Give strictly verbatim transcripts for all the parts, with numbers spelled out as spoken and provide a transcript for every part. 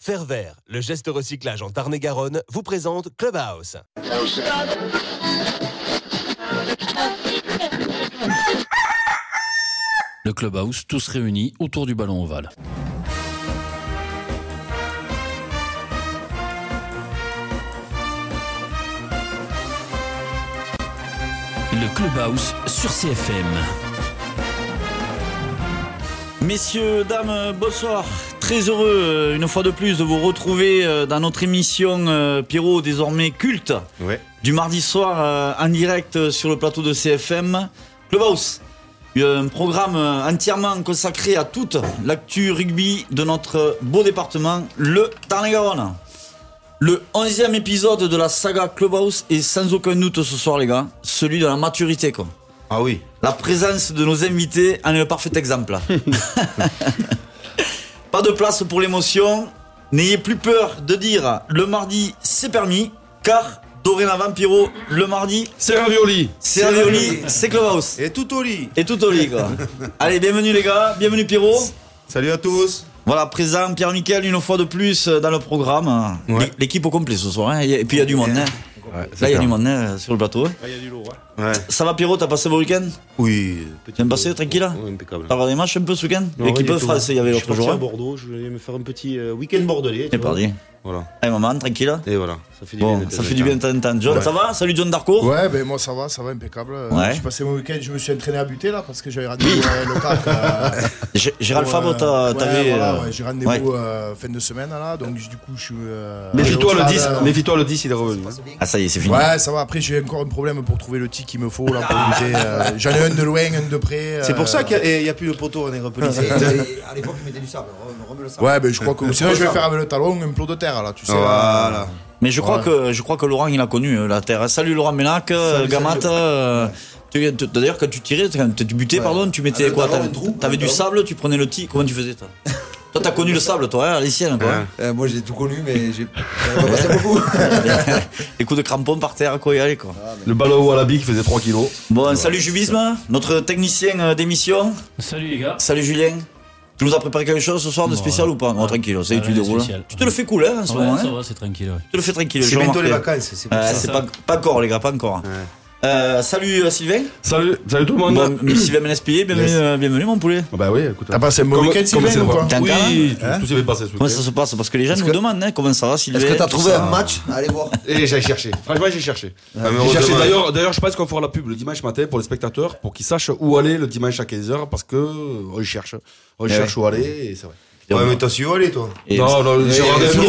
Fervert, le geste recyclage en Tarn-et-Garonne, vous présente Clubhouse. Le Clubhouse, tous réunis autour du ballon ovale. Le Clubhouse sur C F M. Messieurs, dames, bonsoir. Très heureux, une fois de plus, de vous retrouver dans notre émission euh, Pierrot, désormais culte, ouais. Du mardi soir euh, en direct sur le plateau de C F M. Clubhouse, un programme entièrement consacré à toute l'actu rugby de notre beau département, le Tarn-et-Garonne. Le onzième épisode de la saga Clubhouse est sans aucun doute ce soir, les gars, celui de la maturité, quoi. Ah oui. La présence de nos invités en est le parfait exemple. Pas de place pour l'émotion. N'ayez plus peur de dire le mardi c'est permis, car dorénavant, Pierrot, le mardi c'est ravioli. C'est ravioli, c'est Clubhouse. Et tout au lit. Et tout au lit, quoi. Allez, bienvenue les gars, bienvenue Pierrot. Salut à tous. Voilà, présent Pierre-Michel une fois de plus dans le programme. Ouais. L'équipe au complet ce soir, hein. Et puis il y a du monde, hein. Ouais, là il y a du monde, hein, sur le plateau. Là il y a du lourd, ouais. Ouais. Ça va Pierrot, t'as passé beau week-end? Oui. T'as passé tranquille là? Oui, impeccable. T'as regardé des matchs un peu ce week-end? L'équipe ouais, française, il y avait l'autre jour. Je suis parti à Bordeaux, je voulais me faire un petit euh, week-end bordelais. Et parti. Voilà. Allez maman, tranquille. Et voilà. Ça fait du bon, bien. Ça fait du bien de temps en temps. John, ouais. Ça va? Salut John Darcourt. Ouais, ben moi ça va, ça va impeccable. Ouais. J'ai passé mon week-end, je me suis entraîné à buter là parce que j'avais rendez-vous euh, le C A C. Euh, Gérald euh, Fabre, t'as, ouais, t'avais. Voilà, euh... ouais, j'ai rendez-vous ouais. euh, fin de semaine là, donc du coup je suis. Euh, méfie-toi le dix, euh... méfie-toi le dix, il est revenu. Ah ça y est, c'est fini. Ouais, ça va. Après j'ai encore un problème pour trouver le tic qu'il me faut là pour buter. Euh, j'en ai un de loin, un de près. C'est pour ça qu'il n'y a, a plus de poteau, on est repelissé. À l'époque, ils mettaient du sable. Remets le sable. Ouais, ben je crois que sinon je vais faire avec le talon un plot de terre là, tu sais. Voilà. Mais je crois ouais. que je crois que Laurent il a connu la terre. Salut Laurent Ménac, salut, Gamat. Euh, tu, tu, d'ailleurs quand tu tirais, quand tu butais, ouais. pardon, tu mettais ah, quoi? T'avais, trou, t'avais du sable, tu prenais le tic. Comment tu faisais toi? Toi t'as connu le sable, toi, hein, à l'Essienne, quoi. Ouais. Euh, moi j'ai tout connu, mais j'ai pas passé beaucoup. Les coups de crampon par terre, quoi, y aller, quoi. Ah, le ballon au Wallaby qui faisait trois kilos. Bon, ouais. Salut Jubisme, notre technicien d'émission. Salut les gars. Salut Julien. Tu nous as préparé quelque chose ce soir de spécial bon, ou pas? Non, tranquille, ça y est, tu déroules. Tu te le fais cool, hein, en ce ouais, moment. Ça hein va, c'est tranquille. Ouais. Tu te le fais tranquille. C'est bientôt les vacances, c'est pour euh, ça. C'est pas, pas encore, les gars, pas encore. Ouais. Euh, salut euh, Sylvain. Salut, salut tout le monde. Bon, Sylvain Ménespillé, bienvenue, yes. euh, bienvenue mon poulet. Ah bah oui, écoute. T'as passé un bon week-end Sylvain ou quoi? Oui, hein tout s'est bien passé ce week-end. Comment ça se passe? Parce que les gens nous que... demandent hein, comment ça va Sylvain. Est-ce que t'as trouvé ça... un match? Allez voir. Et j'ai cherché. Franchement j'ai cherché. Ah, j'ai cherché. D'ailleurs, d'ailleurs je pense qu'on fera la pub le dimanche matin pour les spectateurs pour qu'ils sachent où aller le dimanche à quinze heures parce que on cherche. On cherche où aller et c'est vrai. Ouais, mais t'as su où aller, toi? Et non, non, j'ai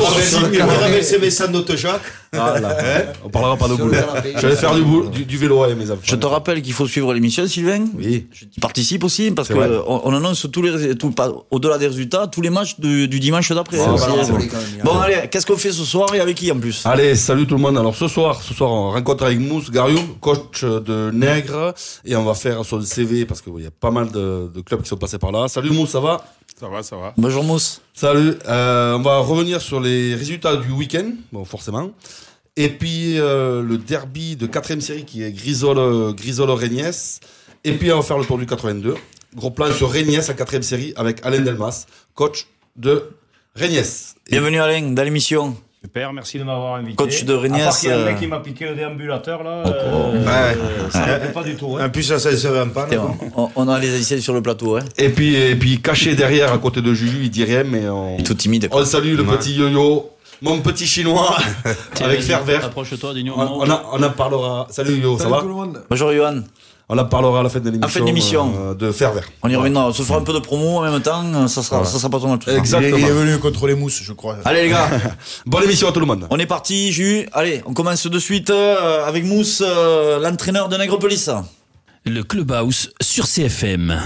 regardé ces messages d'Autojac. Ah là, on parlera pas de boulot. J'allais faire du, boulot, du, du vélo avec mes enfants. Je te rappelle qu'il faut suivre l'émission, Sylvain. Oui. Tu participes aussi, parce qu'on on annonce tous les, tout, pas, au-delà des résultats, tous les matchs du, du dimanche d'après. Ah, hein, voilà, bon, bon allez, qu'est-ce qu'on fait ce soir et avec qui en plus? Allez, salut tout le monde. Alors ce soir, ce soir, on rencontre avec Mousse Gariou, coach de Nègre, et on va faire son C V parce qu'il y a pas mal de, de clubs qui sont passés par là. Salut Mousse, ça va? Ça va, ça va. Bonjour Mousse. Salut. Euh, on va revenir sur les résultats du week-end, bon forcément. Et puis euh, le derby de quatrième série qui est Grisole, Grisole Régnès. Et puis on va faire le tour du quatre-vingt-deux. Gros plan sur Régnès en quatrième série avec Alain Delmas, coach de Régnès. Bienvenue Alain dans l'émission. Super, merci de m'avoir invité. Coach de Régnès. À part qu'il y a un mec qui m'a piqué le déambulateur là. Oh, euh, ouais. euh, ça ne fait pas du tout. Hein. En plus, ça, ça serait un pan. On, on a les essais sur le plateau. Hein. Et puis, et puis caché derrière à côté de Juju, il dit rien, mais on. Il est tout timide. Quoi. On salue le ouais. petit yo-yo. Mon petit chinois avec Fervert. Approche-toi, dis-nous. On, on, on en parlera. Salut yo, ça va? Bonjour Johan. On en parlera à la fin de l'émission. À la fin de l'émission. Euh, de Fervert. On y reviendra. On se fera un peu de promo en même temps. Ça sera, voilà. ça sera pas trop mal. Tout Exactement. Il est venu contrôler Mousse, je crois. Allez les gars. Bonne émission à tout le monde. On est parti, Jus. Allez, on commence de suite euh, avec Mousse, euh, l'entraîneur de Nègrepelisse. Le Clubhouse sur C F M.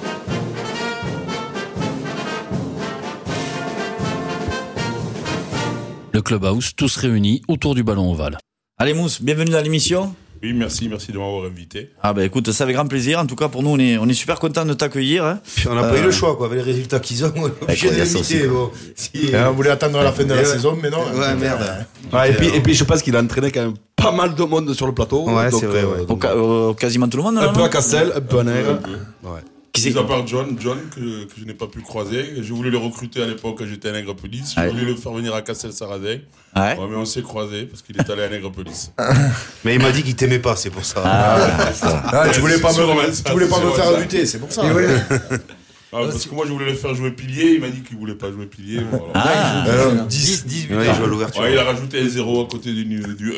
Le Clubhouse, tous réunis autour du ballon ovale. Allez Mousse, bienvenue dans l'émission. Oui, merci, merci de m'avoir invité. Ah bah écoute, ça avec grand plaisir. En tout cas, pour nous, on est, on est super content de t'accueillir. Hein. Puis on n'a euh... pas eu le choix, quoi. Avec les résultats qu'ils ont, on est obligé de l'inviter. Bon. Si... On voulait attendre la fin de la saison, mais non. Ouais, merde. Ouais, et, puis, et puis, je pense qu'il a entraîné quand même pas mal de monde sur le plateau. Ouais, donc, c'est vrai. Euh, ouais. donc, euh, quasiment tout le monde. Un là, peu non à Castel, un peu à Nègre. Ouais. Qui c'est Mis à part John, John que, que je n'ai pas pu croiser. Je voulais le recruter à l'époque quand j'étais à Nègrepelisse. Je Ouais. voulais le faire venir à Castel-Sarrazin. Ouais. Ouais, mais on s'est croisés parce qu'il est allé à Nègrepelisse. Mais il m'a dit qu'il t'aimait pas, c'est pour ça. Ah, tu voulais pas C'est sûrement me, ça, tu voulais pas c'est me sûrement faire ça. buter, c'est pour ça. Ah, parce que moi je voulais le faire jouer pilier, il m'a dit qu'il voulait pas jouer pilier. Bon, alors. Ah, Euh, dix, dix-huit Ouais, il joue à l'ouverture. Ouais, il a rajouté un zéro à côté du, du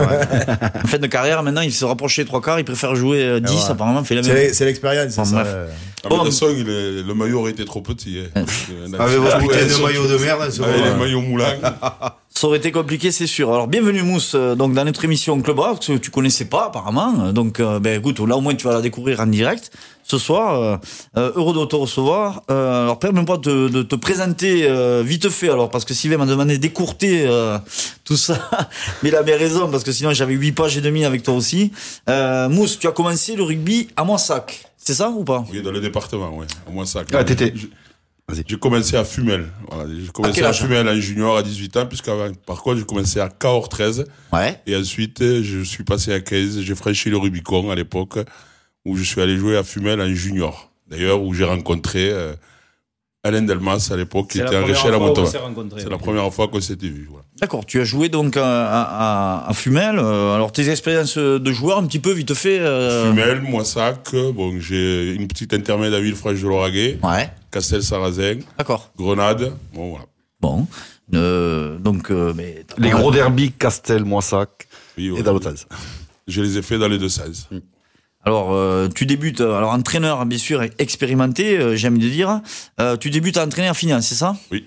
un. en fin de carrière, maintenant, il se rapproche des trois quarts, il préfère jouer euh, dix, ouais. apparemment, fait la C'est même. l'e- c'est l'expérience, Bon, ça. bref. euh. Ah, mais de toute façon, il est- le maillot aurait été trop petit. Hein. Avec vos Ouais, putains de surtout- maillots de merde, ce Avec les moment-là. maillots moulants. Ça aurait été compliqué, c'est sûr. Alors, bienvenue Mousse, euh, donc dans notre émission Club House, que tu connaissais pas apparemment. Donc, euh, ben écoute, là au moins tu vas la découvrir en direct ce soir. Euh, euh, heureux de te recevoir. Euh, alors, permets-moi de, de te présenter euh, vite fait, alors parce que Sylvain m'a demandé d'écourter euh, tout ça, mais il avait raison parce que sinon j'avais huit pages et demie avec toi aussi. Euh, Mousse, tu as commencé le rugby à Moissac, c'est ça ou pas? Oui, dans le département, ouais. Au moins ça. Ah, t'étais- J'ai- Vas-y. J'ai commencé à Fumel. Voilà. J'ai À commencé quel à, âge Fumel en junior à dix-huit ans, puisqu'avant, par contre, j'ai commencé à Cahors treize. Ouais. Et ensuite, je suis passé à quinze. J'ai franchi le Rubicon à l'époque, où je suis allé jouer à Fumel en junior. D'ailleurs, où j'ai rencontré euh, Alain Delmas à l'époque, qui C'est était la à première Réchelle à fois où on Montauban. s'est rencontrés. C'est la première fois qu'on s'était vus. Voilà. D'accord, tu as joué donc à, à, à Fumel. Euh, alors tes expériences de joueur, un petit peu vite fait. Euh... Fumel, Moissac, bon, j'ai une petite intermède à Villefranche-de-Lauragais, Ouais. Castel-Sarrazin, D'accord. Grenade. Bon, voilà. Bon, euh, donc euh, mais Les gros derbies, Castel, Moissac Oui, et ouais. dans l'Otaise. Je les ai fait dans les deux sens. alors euh, tu débutes alors entraîneur bien sûr expérimenté, euh, j'aime de dire. Euh, tu débutes à entraîner en finance, c'est ça? Oui.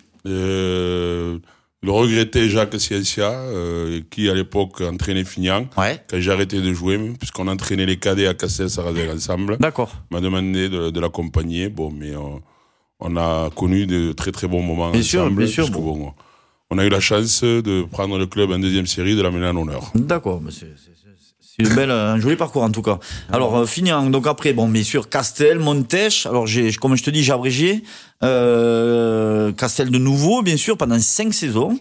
Euh, le regretté Jacques Ciencia, euh, qui à l'époque entraînait Fignan, Ouais. quand j'ai arrêté de jouer, puisqu'on entraînait les cadets à Castel-Sarrazin ensemble, D'accord. m'a demandé de, de l'accompagner. Bon, mais euh, on a connu de très très bons moments Bien ensemble. sûr, bien sûr, puisque, bon. bon, on a eu la chance de prendre le club en deuxième série, de l'amener en honneur. D'accord, mais c'est, c'est, c'est une belle, un joli parcours en tout cas. Alors euh, Fignan, donc après bon bien sûr Castel, Montèche. Alors j'ai, comme je te dis, j'ai abrégé euh, Castel de nouveau bien sûr pendant cinq saisons.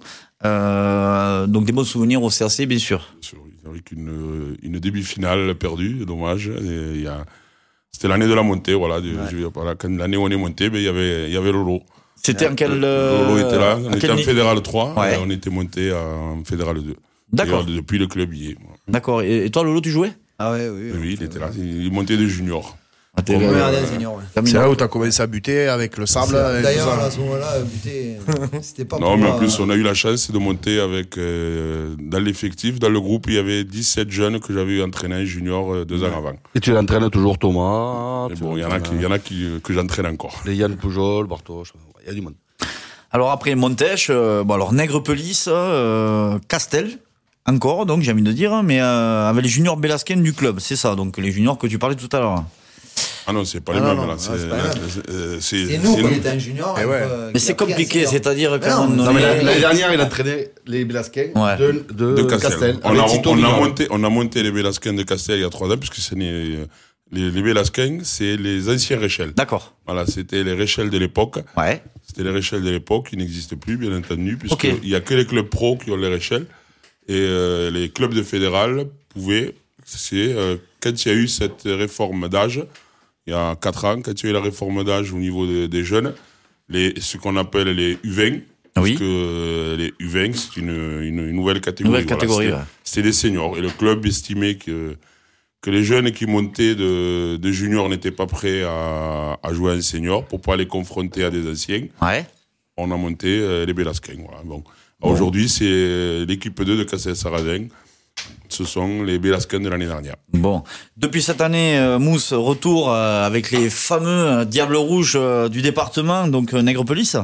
Euh, donc des bons souvenirs au C A C bien sûr. Avec une, une demi-finale perdue, dommage. Et il y a, c'était l'année de la montée, voilà. De, je, voilà quand l'année où on est monté, ben, il y avait, il y avait Lolo. C'était en quel euh, Lolo était là, on à était quel en ni- Fédéral trois, Ouais. et on était monté en Fédéral deux. D'accord. D'ailleurs, depuis le club y est. D'accord. Et, et toi Lolo tu jouais? Ah ouais, oui. Oui, il était là, il montait des juniors. Ah, t'es- Ouais, euh, des seniors, ouais. comme C'est il a- là où t'as commencé à buter avec le sable. et tout D'ailleurs, ça. à ce moment-là, buter, c'était pas Non, pour mais en moi, plus, euh, on a eu la chance de monter avec, euh, dans l'effectif, dans le groupe, il y avait dix-sept jeunes que j'avais entraînés en junior euh, deux ans avant. Et tu entraînes toujours Thomas. Et tu bon, il y en a qui, il y en a qui, que j'entraîne encore. Les Yann Pujol, Bartosz, il y a du monde. Alors après Montèche, euh, bon alors Nègrepelisse, euh, Castel, encore donc j'ai envie de dire, mais euh, avec les juniors Belasken du club, c'est ça, donc les juniors que tu parlais tout à l'heure. Ah non, c'est pas Ah les non, mêmes, non, là. non, C'est, c'est pas les mêmes. euh, c'est, C'est nous c'est qui étions un junior. Eh et ouais. que- Mais qui c'est a pris compliqué, un senior. c'est-à-dire Mais qu'à non, un moment Non, donné- mais la- Mais- l'année dernière, il entraînait les Belasquins Ouais. de, de, de Castel. Castel. On, avec a, Tito on, a Vignon. monté, on a monté les Bélasquins de Castel il y a trois ans, puisque c'est les, les, les Bélasquins, c'est les anciens Réchelles. D'accord. Voilà, c'était les Réchelles de l'époque. Ouais. C'était les Réchelles de l'époque, qui n'existent plus, bien entendu, Ok. puisqu'il y a que les clubs pro qui ont les Réchelles. Et euh, les clubs de fédéral pouvaient, c'est euh, quand il y a eu cette réforme d'âge, il y a quatre ans, quand il y a eu la réforme d'âge au niveau de- des jeunes, les, ce qu'on appelle les U vingt, parce Oui. que euh, les U vingt, c'est une, une, une nouvelle catégorie. Nouvelle Voilà, catégorie, c'était, ouais. c'était des seniors. Et le club estimait que, que les jeunes qui montaient de, de juniors n'étaient pas prêts à, à jouer en senior pour pas les confronter à des anciens. Ouais. On a monté euh, les Bélasquins. Voilà. Bon. Aujourd'hui, c'est l'équipe deux de Castel-Sarrazin. Ce sont les Bélasquins de l'année dernière. Bon, depuis cette année, euh, Mousse, retour euh, avec les fameux euh, Diables Rouges euh, du département, donc euh, Nègrepelisse.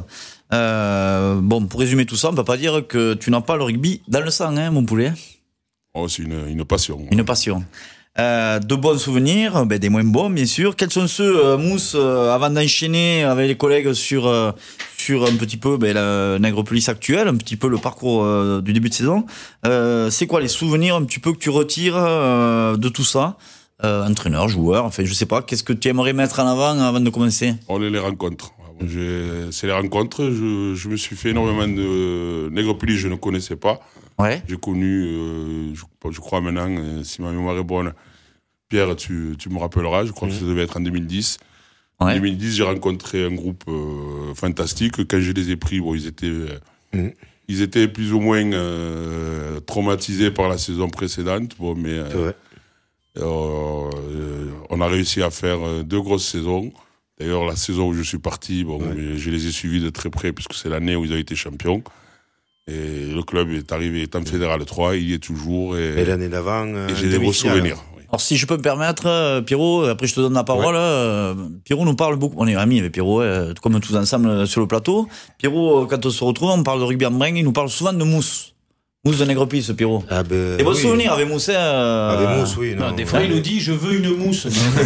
Euh, bon, pour résumer tout ça, on peut pas dire que tu n'as pas le rugby dans le sang, hein, mon poulet. Oh, c'est une, une passion. Une passion. Euh, de bons souvenirs, ben, des moins bons, bien sûr. Quels sont ceux, euh, Mousse, euh, avant d'enchaîner avec les collègues sur euh, sur un petit peu ben, la Nègrepelisse actuelle, un petit peu le parcours euh, du début de saison. Euh, c'est quoi les souvenirs un petit peu que tu retires euh, de tout ça, euh, entraîneur, joueur, enfin je sais pas. Qu'est-ce que tu aimerais mettre en avant avant de commencer? On est les rencontres. J'ai- C'est les rencontres. Je, je me suis fait énormément de Nègrepelisse, je ne connaissais pas. Ouais. J'ai connu, euh, je, je crois maintenant, euh, si ma mémoire est bonne, Pierre, tu, tu me rappelleras, je crois que ça devait être en deux mille dix. En ouais. deux mille dix, j'ai rencontré un groupe euh, fantastique. Quand je les ai pris, bon, ils étaient, euh, mmh. ils étaient plus ou moins euh, traumatisés par la saison précédente. Bon, mais euh, euh, on a réussi à faire deux grosses saisons. D'ailleurs, la saison où je suis parti, bon, ouais. je les ai suivis de très près puisque c'est l'année où ils ont été champions. Et le club est arrivé, est en Fédéral trois, il y est toujours. Et, et l'année d'avant, euh, et j'ai des beaux souvenirs. Oui. Alors, si je peux me permettre, Pierrot, après je te donne la parole. Ouais. Pierrot nous parle beaucoup. On est amis avec Pierrot, comme tous ensemble sur le plateau. Pierrot, quand on se retrouve, on parle de rugby en bringue, il nous parle souvent de mousse. Mousse de Nègreplis, Pierrot. Ah ben, et bon oui. souvenir avec Mousse. Euh... Avec Mousse, oui. Non, non, des fois, il nous dit je veux une mousse.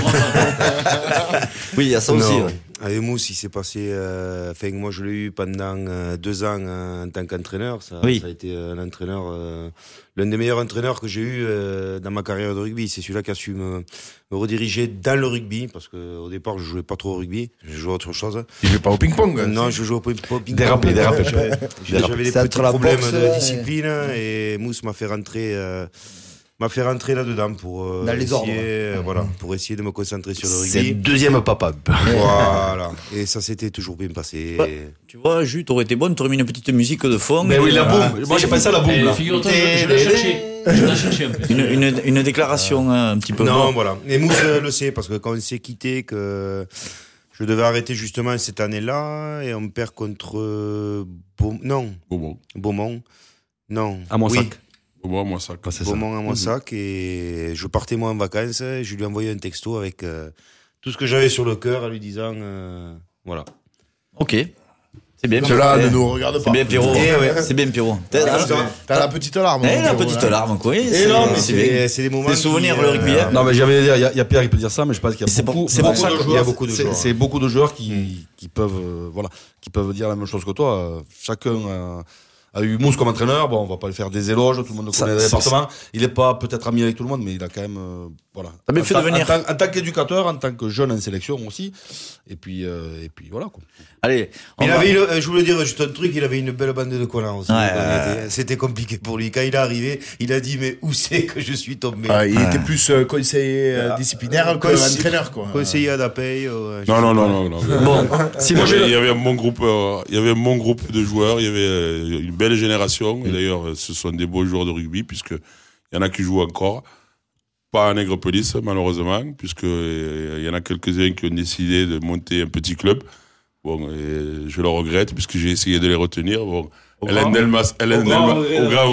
Oui, il y a ça aussi. Ouais. Avec Mousse, il s'est passé. Euh, enfin, moi, je l'ai eu pendant euh, deux ans euh, en tant qu'entraîneur. Ça, oui. ça a été un entraîneur, euh, l'un des meilleurs entraîneurs que j'ai eu euh, dans ma carrière de rugby. C'est celui-là qui a su me, me rediriger dans le rugby, parce qu'au départ, je jouais pas trop au rugby. Je jouais à autre chose. Tu jouais pas au ping-pong? euh, Non, je jouais au ping-pong. Dérapé, dérapé. J'avais, j'avais des petits problèmes boxe, de discipline et Mousse m'a fait rentrer. Euh, m'a fait rentrer là-dedans pour euh, les essayer, ordres. Euh, voilà, pour essayer de me concentrer sur le rugby. C'est le deuxième papa. Voilà. Et ça s'était toujours bien passé. Ouais. Tu vois, Jus, t'aurais été bonne, t'aurais mis une petite musique de fond. Mais oui, la boum. Moi, j'ai pensé à la boum. Eh, figure-toi, je, je l'ai cherché. Je l'ai cherché un peu. Une, une, une déclaration euh, un petit peu. Non, bon. Voilà. Et Mousse le sait, parce que quand on s'est quitté, que je devais arrêter justement cette année-là, et on perd contre Beaumont. Non. Beaumont. Beaumont. Non. À Moissac. Oui. Beaumont à Moissac. Ah, Beaumont à Moissac, mmh. Et je partais moi en vacances, et je lui ai envoyé un texto avec euh, tout ce que j'avais sur le cœur, en lui disant, euh, voilà. Ok. C'est bien. Cela ne nous regarde pas. C'est bien, Pierrot. Eh ouais. C'est bien, Pierrot. T'as, t'as, t'as la petite larme. Eh, la petite là. larme, quoi. Et c'est, non, mais c'est, c'est, c'est des moments. Des souvenirs, le rugby. Euh, non, mais j'avais dire, il y, y a Pierre qui peut dire ça, mais je pense qu'il y a c'est beaucoup, pour, c'est beaucoup, pour de ça joueurs, il y a beaucoup de c'est, joueurs. C'est beaucoup de joueurs qui, qui peuvent, euh, voilà, qui peuvent dire la même chose que toi. Chacun, euh, a eu Mousse comme entraîneur, bon, on va pas le faire des éloges, tout le monde connaît le département. Il est pas peut-être ami avec tout le monde, mais il a quand même, euh, voilà. T'as bien fait en, de venir. En, en tant qu'éducateur, en tant que jeune en sélection aussi, et puis, euh, et puis voilà, quoi. Allez. Il va... avait, une, je voulais dire juste un truc, il avait une belle bande de connards aussi. Ouais, euh... C'était compliqué pour lui. Quand il est arrivé, il a dit, mais où c'est que je suis tombé? Ah, il ouais. était plus euh, conseiller euh, disciplinaire qu'entraîneur, quoi. Conseiller à Dapay. Euh, non, non, non, non, non, non. Bon, si il, y avait, il y avait un bon groupe, euh, il y avait un bon groupe de joueurs, il y avait euh, une belle génération. Et d'ailleurs, ce sont des beaux joueurs de rugby, puisqu'il y en a qui jouent encore. Pas à Nègreplis, malheureusement, puisqu'il euh, y en a quelques-uns qui ont décidé de monter un petit club. Bon, et je le regrette, puisque j'ai essayé de les retenir. Bon, Alain Delmas, Alain Delmas, au grand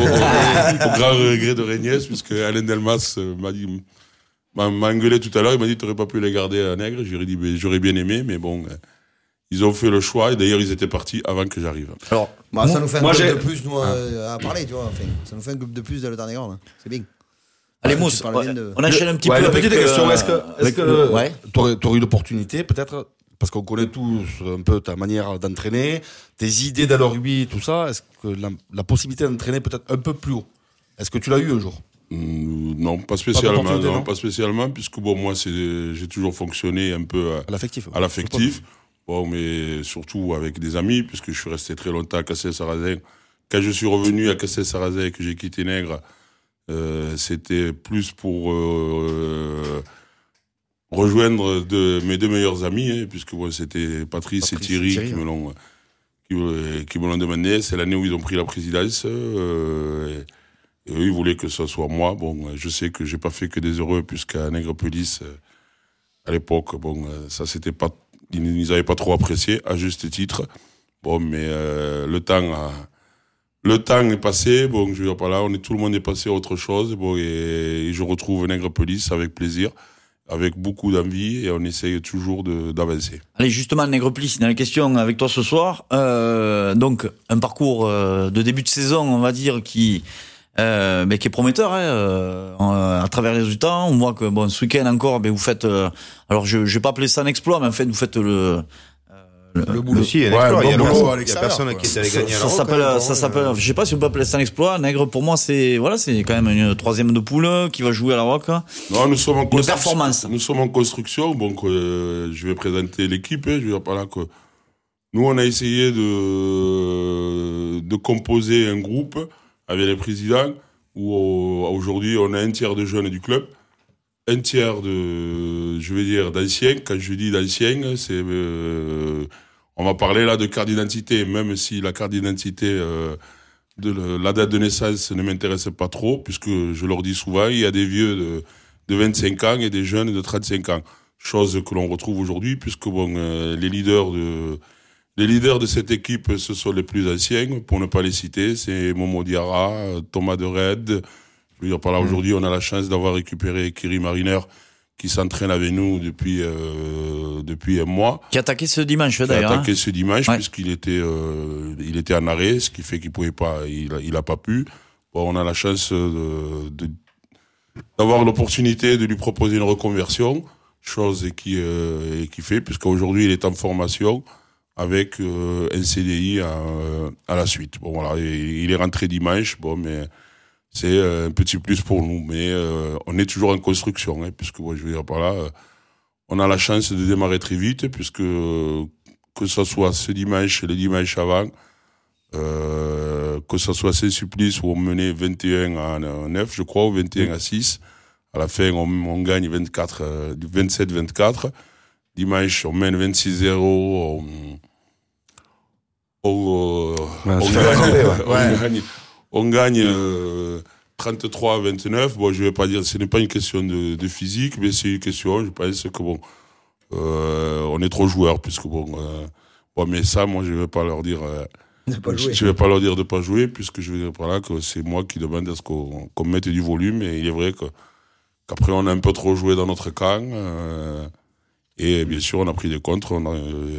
regret de Régnès, puisque Alain Delmas m'a dit, m'a, m'a engueulé tout à l'heure, il m'a dit, t'aurais pas pu les garder à Nègre. J'aurais dit, mais j'aurais bien aimé, mais bon, ils ont fait le choix, et d'ailleurs, ils étaient partis avant que j'arrive. Alors, bah, ça nous fait un moi, club j'ai... de plus, nous, à parler, tu vois, enfin, ça nous fait un club de plus de le Tarn-et-Garonne, c'est bien. Allez, Mousse, ouais, de... on enchaîne un petit ouais, peu une avec... petite question, est-ce que, est-ce que le... ouais. t'aurais, t'aurais eu l'opportunité, peut-être, parce qu'on connaît tous un peu ta manière d'entraîner, tes idées dans le rugby, tout ça, est-ce que la, la possibilité d'entraîner peut-être un peu plus haut, est-ce que tu l'as eu un jour? Mmh, non, pas spécialement, pas, non, non. pas spécialement, puisque bon, moi, c'est, j'ai toujours fonctionné un peu à, à l'affectif. À l'affectif. Bon, mais surtout avec des amis, puisque je suis resté très longtemps à Cassel-Sarrazin. Quand je suis revenu à Cassel-Sarrazin et que j'ai quitté Nègre, euh, c'était plus pour euh, rejoindre de, mes deux meilleurs amis, hein, puisque bon, c'était Patrice, Patrice et Thierry, Thierry qui, me l'ont, qui, qui me l'ont demandé. C'est l'année où ils ont pris la présidence. Euh, et, et eux, ils voulaient que ce soit moi. Bon, je sais que j'ai pas fait que des heureux, puisqu'à Nègreplis, euh, à l'époque, bon, ça c'était pas... Ils n'avaient pas trop apprécié, à juste titre. Bon, mais euh, le temps a, le temps est passé. Bon, je veux dire par là, on est, tout le monde est passé à autre chose. Bon, et, et je retrouve Nègreplis avec plaisir, avec beaucoup d'envie, et on essaye toujours de, d'avancer. Allez, justement, Nègreplis, dans la question avec toi ce soir. Euh, donc, un parcours euh, de début de saison, on va dire, qui... Euh, mais qui est prometteur hein, euh, à travers les résultats. On voit que bon, ce week-end encore, ben vous faites. Euh, alors je, je vais pas appeler ça un exploit, mais en fait vous faites le. Le, le boulot aussi, il y a, ouais, il y a, il y a personne qui est allé gagner. Ça, ça s'appelle, ça, ça s'appelle. Je sais pas si on peut appeler ça un exploit. Nègre pour moi, c'est voilà, c'est quand même une troisième de poule qui va jouer à la Roque. Non, nous sommes en une performance. Nous sommes en construction. Donc euh, je vais présenter l'équipe. Hein, je vais dire par là que nous on a essayé de de composer un groupe avec les présidents. Où aujourd'hui on a un tiers de jeunes du club, un tiers de, je vais dire, d'anciens. Quand je dis d'anciens, c'est, euh, on va parler là de carte d'identité, même si la carte d'identité, euh, de le, la date de naissance ne m'intéresse pas trop, puisque je leur dis souvent, il y a des vieux de, de vingt-cinq ans et des jeunes de trente-cinq ans. Chose que l'on retrouve aujourd'hui, puisque bon, euh, les leaders de, les leaders de cette équipe, ce sont les plus anciens, pour ne pas les citer, c'est Momo Diarra, Thomas de Red. Je veux dire, par là, aujourd'hui, on a la chance d'avoir récupéré Kiri Mariner, qui s'entraîne avec nous depuis euh, depuis un mois. Qui a attaqué ce dimanche, d'ailleurs. Qui a attaqué hein. ce dimanche, ouais. puisqu'il était euh, il était en arrêt, ce qui fait qu'il pouvait pas, il a, il a pas pu. Bon, on a la chance de, de d'avoir l'opportunité de lui proposer une reconversion, chose qui euh, qui fait, puisqu'aujourd'hui il est en formation avec euh, un C D I à, à la suite. Bon voilà, il est rentré dimanche, bon mais c'est un petit plus pour nous, mais euh, on est toujours en construction, hein, puisque bon, je veux dire par là, euh, on a la chance de démarrer très vite, puisque euh, que ce soit ce dimanche et le dimanche avant, euh, que ce soit Saint-Supplice où on menait vingt et un à neuf, je crois, ou vingt et un à six, à la fin on, on gagne vingt-quatre, euh, vingt-sept vingt-quatre, dimanche on mène vingt-six zéro, on, on, Ouais, on, c'est gagne, fait, ouais. on gagne, on gagne euh, trente-trois à vingt-neuf. Bon, je vais pas dire, ce n'est pas une question de, de physique, mais c'est une question, je pense que bon, euh, on est trop joueurs, puisque bon, euh, bon, mais ça, moi, je vais pas leur dire, euh, je, je vais pas leur dire de pas jouer, puisque je vais dire par là que c'est moi qui demande à ce qu'on, qu'on mette du volume, et il est vrai que, qu'après on a un peu trop joué dans notre camp, euh, et bien sûr, on a pris des contres, on a, euh,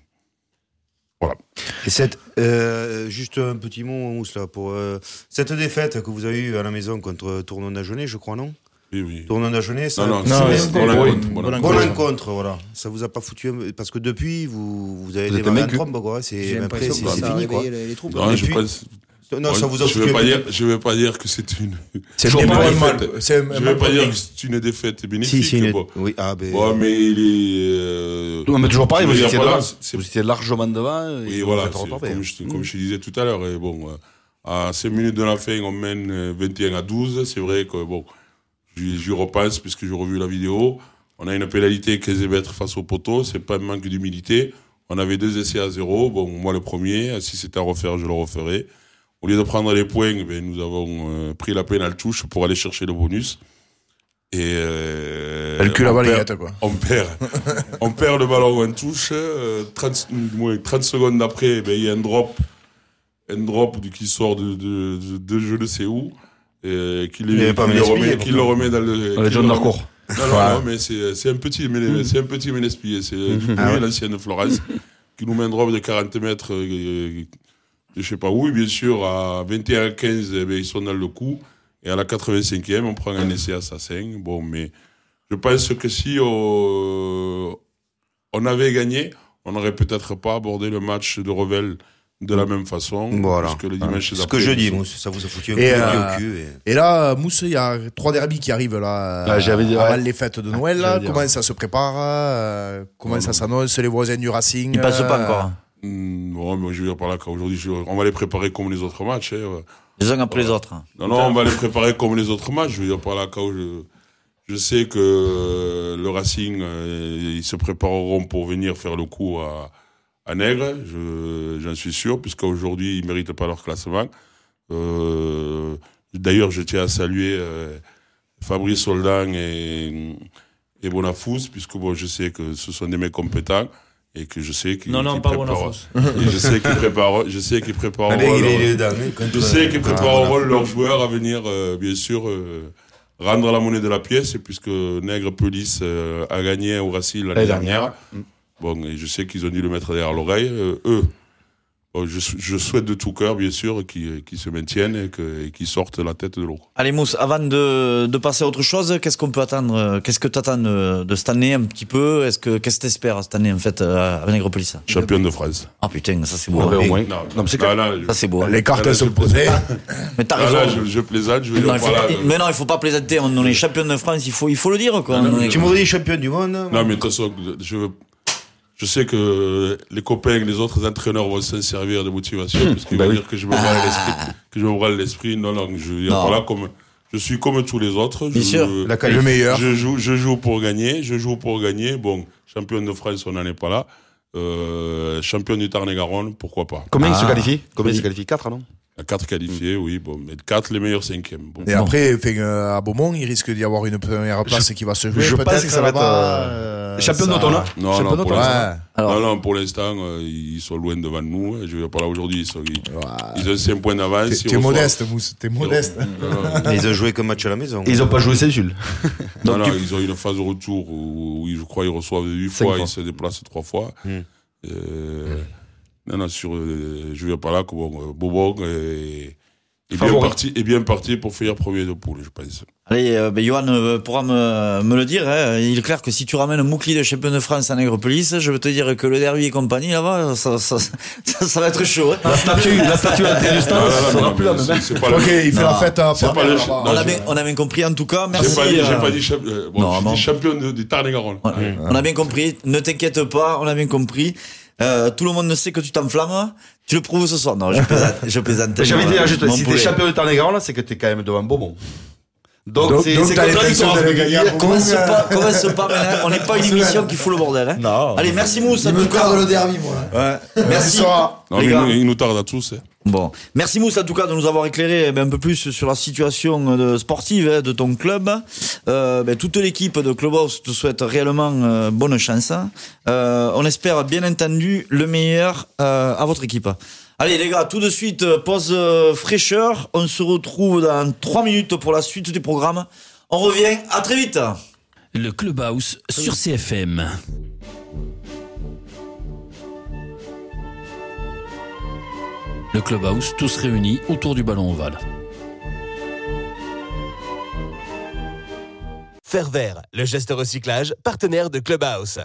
voilà. Et cette, euh, juste un petit mot, Mousse, là, pour euh, cette défaite que vous avez eue à la maison contre Tournon d'Agenais, je crois, non? Oui, oui. Tournon d'Agenais, ça. Non, non, ça- c'est- ça- bon, bon, rencontre, bon, bon, bon rencontre. rencontre, voilà. Ça vous a pas foutu un- parce que depuis vous vous avez Vous êtes démarré en vaincu. trombe, quoi. C'est J'ai après l'impression c'est que c'est ça a fini, quoi. réveillé les- les troupes. Non, Et je puis- pense. Non, ça vous a je foutu vais un pas peu- dire, je vais pas dire que c'est une. C'est je le vais pas début. dire- Mal- c'est un- Je mal vais pas pris. dire que c'est une défaite bénéfique. Si, si, une- bon. oui, ah, ben. Ouais, mais il est. Euh... Non, mais toujours pareil, je vous veux dire étiez par là, là, c'est- vous étiez largement devant. Oui, et voilà, vous êtes c'est rattrapé, comme, hein. je, comme je te disais tout à l'heure. Et bon, euh, à cinq minutes de la fin, on mène euh, vingt et un à douze. C'est vrai que bon, j'y j'y repense puisque j'ai revu la vidéo. On a une pénalité quinze mètres face au poteau. C'est pas un manque d'humilité. On avait deux essais à zéro. Bon, moi le premier. Si c'était à refaire, je le referais. Au lieu de prendre les points, ben, nous avons euh, pris la pénale touche pour aller chercher le bonus. Et euh, Elle cul la on balayette, perd- quoi. On perd, on perd le ballon en touche. euh, trente, moins, trente secondes après, ben, il y a un drop, un drop du- qui sort de, de, de, de je ne sais où, et qui, Il le, avait pas qui mis le l'espier, remet, qui le remet dans le. Dans les qui John le Darcourt. remet- Non, non, non, mais c'est, c'est un petit, mais c'est un petit Ménespier. C'est du Ah ouais. l'ancienne Florence, qui nous met un drop de quarante mètres. euh, je sais pas où, et bien sûr, à vingt et un à quinze, eh ben, ils sont dans le coup, et à la quatre-vingt-cinquième, on prend un essai assassin. Bon, mais je pense que si on, on avait gagné, on n'aurait peut-être pas abordé le match de Revel de la même façon. Voilà. Parce que le dimanche Ce d'après, que je dis, nous- Mousse, ça vous a foutu un coup Et, de euh, pied au cul. et- Et là, Mousse, il y a trois derbies qui arrivent là, Ah, j'avais dit, avant ouais. les fêtes de Noël. J'allais Là. dire. Comment ça se prépare euh, Comment ça s'annonce Les voisins du Racing Il passe euh, pas encore. Hmm, bon, mais je veux dire par là qu'aujourd'hui, je- on va les préparer comme les autres matchs. Hein. Les uns après les autres. Non, non, on va les préparer comme les autres matchs. Je veux dire par là, quand je, je sais que euh, le Racing, euh, ils se prépareront pour venir faire le coup à, à Nègre. Je, j'en suis sûr, puisqu'aujourd'hui, ils méritent pas leur classement. Euh, d'ailleurs, je tiens à saluer euh, Fabrice Soldan et, et Bonafous, puisque bon, je sais que ce sont des mecs compétents. Et que je sais qu'ils Non, non, qu'ils pas préparent- Bonafous. Et je sais qu'ils préparent, je sais qu'ils préparent. Allez, il est- il est dingue, contre- Je sais qu'ils Ah, prépareront Bonafous. leurs joueurs à venir, euh, bien sûr, euh, rendre la monnaie de la pièce, puisque Nègre Police euh, a gagné au Racing l'année L'année dernière. dernière. Bon, et je sais qu'ils ont dû le mettre derrière l'oreille. Euh, eux, bon, je, je souhaite de tout cœur, bien sûr, qu'ils, qu'ils se maintiennent et, que, et qu'ils sortent la tête de l'eau. Allez Mousse, avant de, de passer à autre chose, qu'est-ce qu'on peut attendre Qu'est-ce que tu attends de, de cette année un petit peu Est-ce que Qu'est-ce que tu espères cette année en fait à Nègrepelisse? Champion de France. Ah putain, ça c'est beau. Ah, ben, hein. au moins. Non, Non, mais c'est là, là, je- Ça c'est beau. hein. Les cartes Là, elles je- sont posées. Mais t'as là, raison. là, je, je plaisante, je veux Non, dire il faut par là, pas- euh, mais non, il faut pas plaisanter. On est champion de France, il faut, il faut le dire quoi. On est- Tu m'aurais dit champion du monde. Non, mais de toute façon, je, je sais que les copains, les autres entraîneurs vont s'en servir de motivation, parce qu'ils bah vont oui. dire que je me branle l'esprit, que je me branle l'esprit. Non, non, je veux dire, Non. voilà, comme, Je suis comme tous les autres. Bien je, sûr, la le meilleur. Je joue, je joue pour gagner. Je joue pour gagner. Bon, champion de France, on n'en est pas là. Euh, champion du Tarn-et-Garonne, pourquoi pas. Combien ah. il se qualifie Combien il se qualifie quatre, non? quatre qualifiés, oui. Bon, mais quatre les meilleurs cinquièmes. Bon. Et après, fait, euh, à Beaumont, il risque d'y avoir une première place je, qui va se jouer. Je Peut-être pense que ça va être euh, champion d'automne. Hein Non, champion non, pour d'automne. l'instant, Ouais. non, non, pour l'instant, euh, ils sont loin devant nous. Je ne vais pas là aujourd'hui. Ils, sont, ils, Ouais. ils ont cinq points d'avance. T'es, t'es modeste, Mousse. T'es modeste. Mais ils ont joué comme match à la maison. Ils n'ont pas joué Saint-Jules. Non, non, ils ont une phase de retour où, où je crois ils reçoivent huit fois, fois, ils se déplacent trois fois. Mm. Euh, mm. Non, non, sur, euh, je ne vais pas là, comme euh, Bobog et. Et bien, parti, et bien parti pour finir premier de poule, je pense. Allez, euh, ben Johan euh, pourra me, me le dire. Hein. Il est clair que si tu ramènes Moukli de champion de France à Nègrepelisse, je veux te dire que le derby et compagnie, là-bas, ça, ça, ça, ça va être chaud. Hein. La statue, la statue à l'entrée du stade, ça sera plus la même. C'est pas ok, il fait non, la fête à c'est pas le ch- on, a bien, on a bien compris, en tout cas. Merci. J'ai pas dit, euh... j'ai pas dit, champ... euh, bon, non, j'ai dit champion de, du Tarn-et-Garonne. On, ouais. on a bien compris. Ne t'inquiète pas, on a bien compris. Euh, tout le monde ne sait que tu t'enflammes. Tu le prouves ce soir. Non, je plaisante. Je plaisante. J'ai envie de dire juste, si t'es champion de Tarn-et-Garonne, c'est que t'es quand même devant Beaumont. Donc, donc c'est, donc c'est contradictoire. Commence pas, commence pas maintenant. On n'est pas une émission qui fout le bordel. Hein. Non. Allez, merci Mousse. Il me tarde le derby, moi. Ouais. Merci. Non, mais nous, il nous tarde à tous. Hein. Bon, merci Mousse en tout cas de nous avoir éclairé eh, un peu plus sur la situation de, sportive hein, de ton club. Euh, ben, toute l'équipe de Clubhouse te souhaite réellement euh, bonne chance. Euh, on espère bien entendu le meilleur euh, à votre équipe. Allez les gars, tout de suite, pause euh, fraîcheur. On se retrouve dans trois minutes pour la suite du programme. On revient, à très vite. Le Clubhouse sur C F M. Le Clubhouse, tous réunis autour du ballon ovale. Faire vert, le geste recyclage, partenaire de Clubhouse.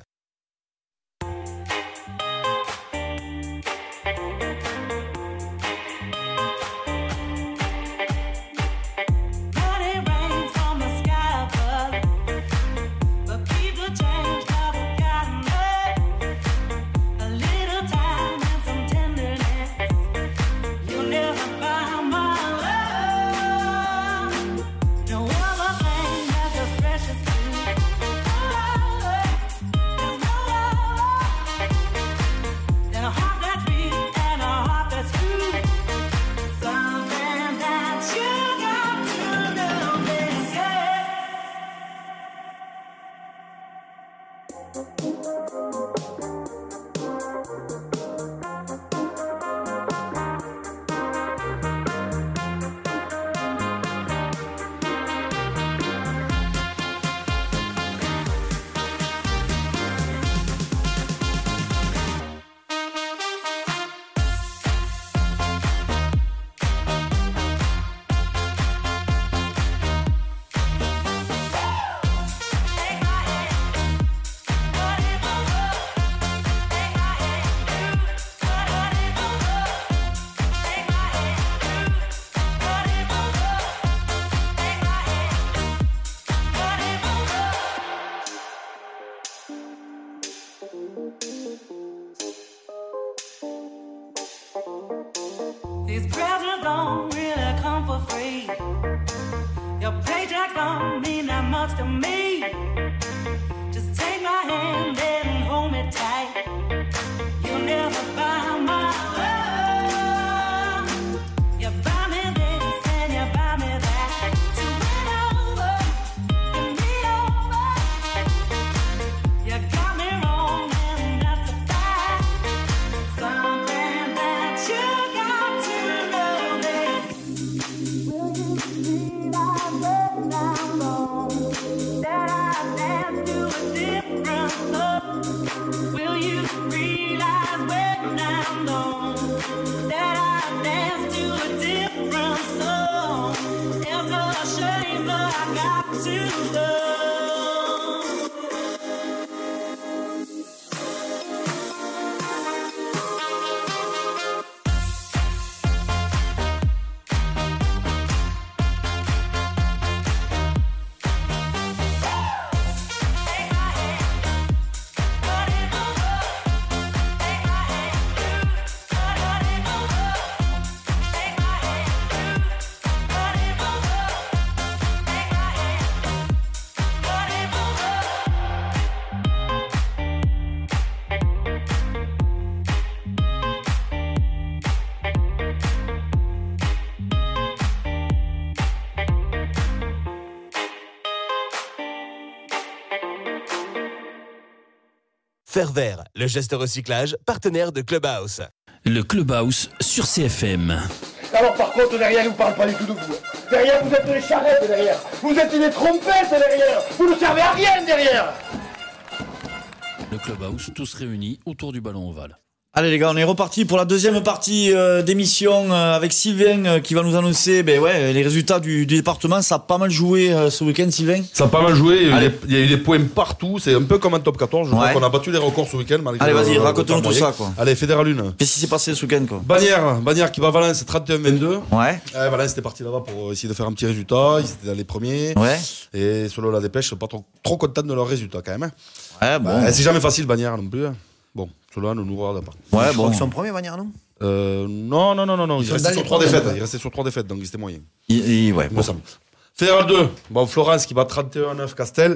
These presents don't really come for free. Your paycheck don't mean that much to me. Just take my hand and hold me tight. You'll never buy my love. You buy me this and you buy me that. So win over, win me over. You got me wrong and that's a fact. Something that you got to know this. Will you realize when I'm gone that I dance to a different love? Will you realize when I'm gone that I dance to a different song? It's a shame, but I got to go. Faire vert, le geste recyclage, partenaire de Clubhouse. Le Clubhouse sur C F M. Alors par contre, derrière, il ne parle pas du tout de vous. Derrière, vous êtes des charrettes derrière. Vous êtes des trompettes derrière. Vous ne servez à rien derrière. Le Clubhouse, tous réunis autour du ballon ovale. Allez les gars, on est reparti pour la deuxième partie euh, d'émission euh, avec Sylvain euh, qui va nous annoncer ben ouais, les résultats du, du département. Ça a pas mal joué euh, ce week-end, Sylvain. Ça a pas mal joué, il y, a eu des, il y a eu des points partout, c'est un peu comme un top quatorze. Je ouais. crois qu'on a battu les records ce week-end. Allez vas-y, euh, raconte-nous tout ça quoi. Allez, Fédéral une. Qu'est-ce qui s'est passé ce week-end quoi? Bagnères, Bagnères qui bat Valence trente et un vingt-deux. Ouais. Euh, Valence était parti là-bas pour essayer de faire un petit résultat, ils étaient dans les premiers. Ouais. Et selon la dépêche, je suis pas trop, trop content de leur résultat quand même. Ouais, bon. Euh, c'est jamais facile Bagnères non plus. Bon, cela ne nous regarde pas. Ouais, je bon. crois qu'ils sont premiers, Bagnères, non euh, Non, non, non, non, non. Ils il restait sur trois défaites. Il restait sur trois défaites, donc c'était moyen. Il, il, ouais, bon. Fédéral deux, bon, Florence qui bat trente et un neuf Castel.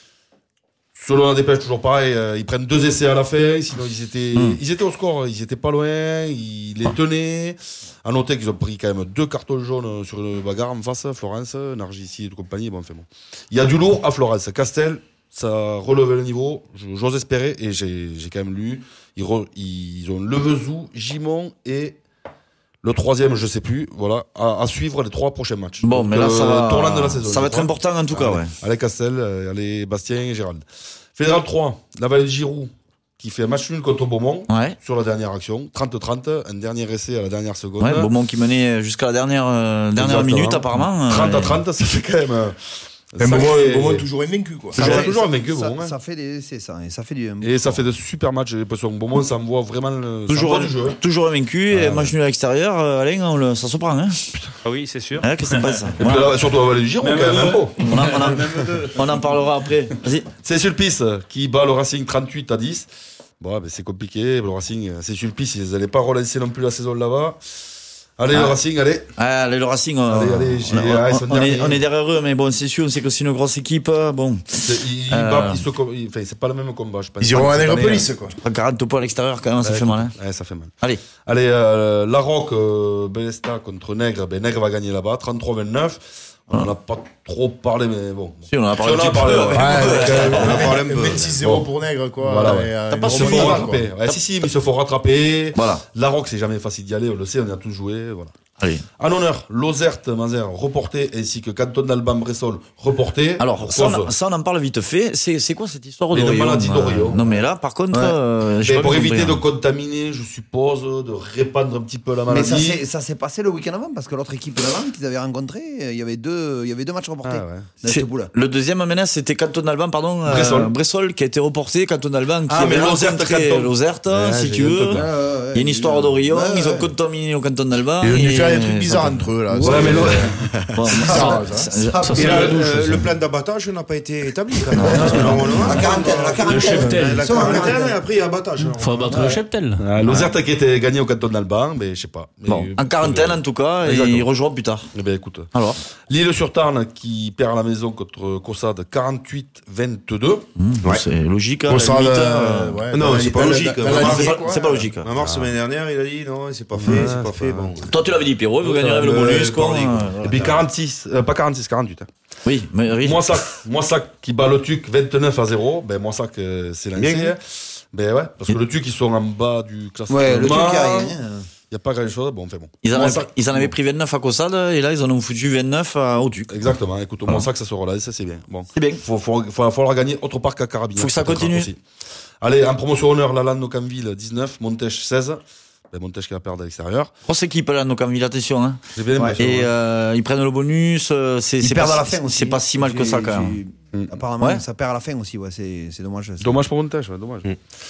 Selon la dépêche, toujours pareil, euh, ils prennent deux essais à la fin, sinon ils étaient, mm. ils étaient au score, ils étaient pas loin, ils les tenaient. À noter qu'ils ont pris quand même deux cartons jaunes sur une bagarre en face, Florence, Nargissi et de compagnie. Bon, enfin bon. Il y a du lourd à Florence. Castel, ça a relevé le niveau, j'ose espérer, et j'ai, j'ai quand même lu. Ils, re, ils ont Levezou, Gimont et le troisième, je sais plus. Voilà, à, à suivre les trois prochains matchs. Bon, donc, mais là, ça va, tournant de la saison. Ça va être important en tout cas, allez, ouais. Allez Castel, allez Bastien et Gérald. Fédéral trois, la Vallée de Giroud qui fait un match nul contre Beaumont ouais. sur la dernière action, trente trente, un dernier essai à la dernière seconde. Ouais, Beaumont qui menait jusqu'à la dernière euh, dernière minute apparemment. trente euh, à trente, ça fait quand même. Euh, Et Beaumont est toujours invaincu quoi. Ça fait toujours invaincu ça, Beaumont. Hein. Ça fait des, c'est ça, et ça fait du. Et ça fait de super matchs. J'ai l'impression que Beaumont, ça envoie vraiment le. Toujours, du jeu. Toujours invaincu. Ouais, et match nul à l'extérieur, euh, Alain, on le, ça se prend. Hein. Ah oui, c'est sûr. Ah, qu'est-ce que ça passe? Et puis là, surtout à Vallée du Giroud, quand même un peu. On, en- on, en- on en parlera après. Vas-y. C'est Sulpice qui bat le Racing trente-huit à dix. Bon, ben, c'est compliqué. Le Racing, c'est Sulpice, ils n'allaient pas relancer non plus la saison là-bas. Allez, ah. le Racing, allez. Ah, allez, le Racing, on, allez, allez, on, on, on, est, on est derrière eux, mais bon, c'est sûr, on sait que c'est une grosse équipe. Bon. C'est, il, euh, bat, il se, il, enfin, c'est pas le même combat, je pense. Ils iront à Nègrepelisse, quoi. quarante points à l'extérieur, quand même, ça ouais, fait mal. Hein. Ouais, ça fait mal. Allez. Allez, euh, La Roque, euh, Bélesta contre Nègre. Ben, Nègre va gagner là-bas, trente-trois vingt-neuf. On n'en a pas trop parlé, mais bon. Si, on en a parlé si un petit peu. Ouais, on a parlé un peu. vingt-six zéro bon. Pour Nègre, quoi. Voilà, ouais. Et, T'as pas se faut rattraper. Ouais, si, si, mais il se faut rattraper. Voilà. La Roque, c'est jamais facile d'y aller, on le sait, on y a tous joué, voilà. Allez. En honneur, Lozerte, Mazère, reporté, ainsi que Canton d'Alban, Bressol, reporté. Alors, ça on, ça, on en parle vite fait. C'est, c'est quoi cette histoire d'Orion? Une maladie d'Orion. Non, mais là, par contre, ouais. euh, mais pour éviter compris, de contaminer, je suppose, de répandre un petit peu la maladie. Mais ça s'est, ça s'est passé le week-end avant, parce que l'autre équipe d'avant qu'ils avaient rencontré, il y avait deux, il y avait deux matchs reportés. Ah, ouais. Le deuxième menace, c'était Canton d'Alban, pardon, Bressol. Euh, Bressol, qui a été reporté. Canton d'Alban, qui ah, avait rencontré Lozerte, ouais, si tu veux. Il y a une histoire d'Orion, ils ont contaminé au Canton d'Alban. Ils ont dû faire des trucs bizarres entre eux, là. Ouais, mais bon, ça, ça, ça, ça, et là, le, le plan d'abattage n'a pas été établi. Quand même. La quarantaine, la quarantaine. Le cheptel. La quarantaine, et après il y a abattage. Faut abattre le cheptel. Lozerte qui était gagné au canton d'Alban, mais je sais pas. Bon, en quarantaine en tout cas, et il rejoint plus tard. Eh ben écoute. Alors, L'Île-sur-Tarn qui perd à la maison contre Caussade quarante-huit vingt-deux. Mmh, ouais. C'est logique. Caussade, euh, ouais, non, c'est pas logique. C'est pas logique. Mamar, semaine dernière, il a dit non, c'est pas fait, c'est pas fait. Bon. Toi, tu l'avais dit, Pierrot, vous gagnerez le bonus, quoi. Et puis quarante-six, euh, pas quarante-six, quarante-huit. Hein. Oui, mais oui. Moissac, Moissac qui bat le Tuc vingt-neuf à zéro. Ben, Moissac, euh, c'est lancé. Ben ouais, parce que le Tuc, ils sont en bas du classement. Ouais, le Tuc arrive. Il n'y a pas grand-chose. Bon, enfin bon. Ils en, avaient, ils en avaient pris vingt-neuf à Caussade et là, ils en ont foutu vingt-neuf à, au Tuc. Exactement. Écoute, au Moissac, ça se relance, ça c'est bien. Bon. C'est bien. Il faut, faut, faut, falloir gagner autre part qu'à Carabine. Faut que ça continue. Allez, en promotion honneur, Lalanne, Nocamville, dix-neuf, Montèche, seize. Ben, Montèche qui va perdre à l'extérieur. Grosse équipe là, Nocamville, attention. Hein. J'ai bien l'impression. Et euh, ils prennent le bonus. C'est, ils c'est perdent pas, à la fin aussi. C'est pas si mal que ça quand même. Mmh. Apparemment, ouais. Ça perd à la fin aussi. Ouais, c'est, c'est dommage. C'est... Dommage pour Montèche, ouais, dommage. Mmh.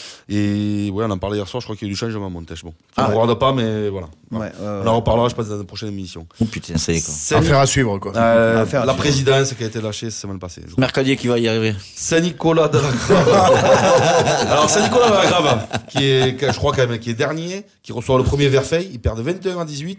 Et ouais, on en parlait hier soir. Je crois qu'il y a eu du changement à Montèche. Bon, ça ne ah, regarde ouais. pas, mais voilà. Ouais, ouais, on ouais. en reparlera, je pense, dans une prochaine émission. Oh putain, c'est quoi. C'est affaire à suivre, quoi. Euh, affaire à la suivre. présidence qui a été lâchée cette semaine passée. Mercadier qui va y arriver. Saint-Nicolas de la Grave. Alors Saint-Nicolas de la Grave, qui est, je crois quand même, qui est dernier, qui reçoit le premier Verfeil, il perd de vingt et un à dix-huit.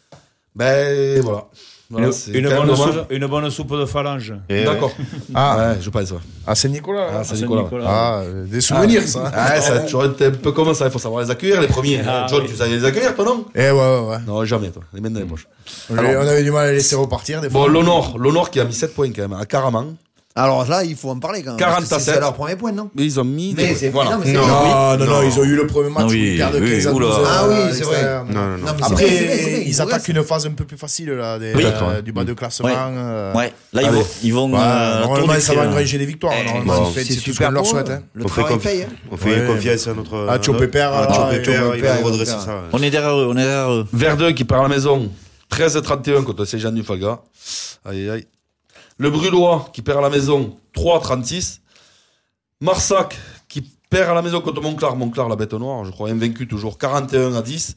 Ben voilà. Voilà, une, une, bonne soupe, une bonne soupe de phalange. Et D'accord. Ouais. Ah, ouais, je pense. Ouais. À Saint-Nicolas. Ah, Saint-Nicolas. Saint-Nicolas. Ah, des souvenirs, ah, ça. Ah, ça a toujours été un peu comme ça. Il faut savoir les accueillir, les premiers. Ah, John, oui. Tu savais les accueillir, toi, non? Eh ouais, ouais, ouais. Non, jamais, toi. Les mains dans les poches. Alors, on avait du mal à les laisser repartir, des fois. Bon, l'Honor, l'Honor qui a mis sept points quand même, à Caraman. Alors là, il faut en parler quand même. quarante à sept. C'est leur premier point, non? Mais ils ont mis. Mais des... c'est voilà. non, mais c'est Non, oui. non, non, ils ont eu le premier match Ah où oui, ils perdent oui, quinze à oula. douze. Ah oui, euh, c'est vrai. l'extérieur. Non, non, non. Non, mais c'est Après, vrai, c'est vrai, c'est vrai, ils c'est attaquent vrai. une phase un peu plus facile là, des, Oui. euh, du bas de classement. Ouais. euh, Ouais, là, ils allez. vont. Ils vont Ouais, euh, normalement, tourner, ça va euh, engranger des victoires. Eh, Normalement, bon, c'est fait, c'est c'est tout ce super qu'on leur pour souhaite. eux. hein. Le On fait, travail confi- paye. hein. on fait Ouais. confiance à notre. Ah, Tchopé Père, Ah, ah, Tchopé et- Père, il va Père, nous redresser Père. ça. ouais. On est derrière eux, on est derrière eux. Verdun qui perd à la maison. treize à trente et un contre Saint-Jean du Faga. Aïe, aïe. Le Brulois qui perd à la maison. trois à trente-six. Marsac qui perd à la maison contre Montclar. Montclar, la bête noire, je crois, invaincu toujours. quarante et un à dix.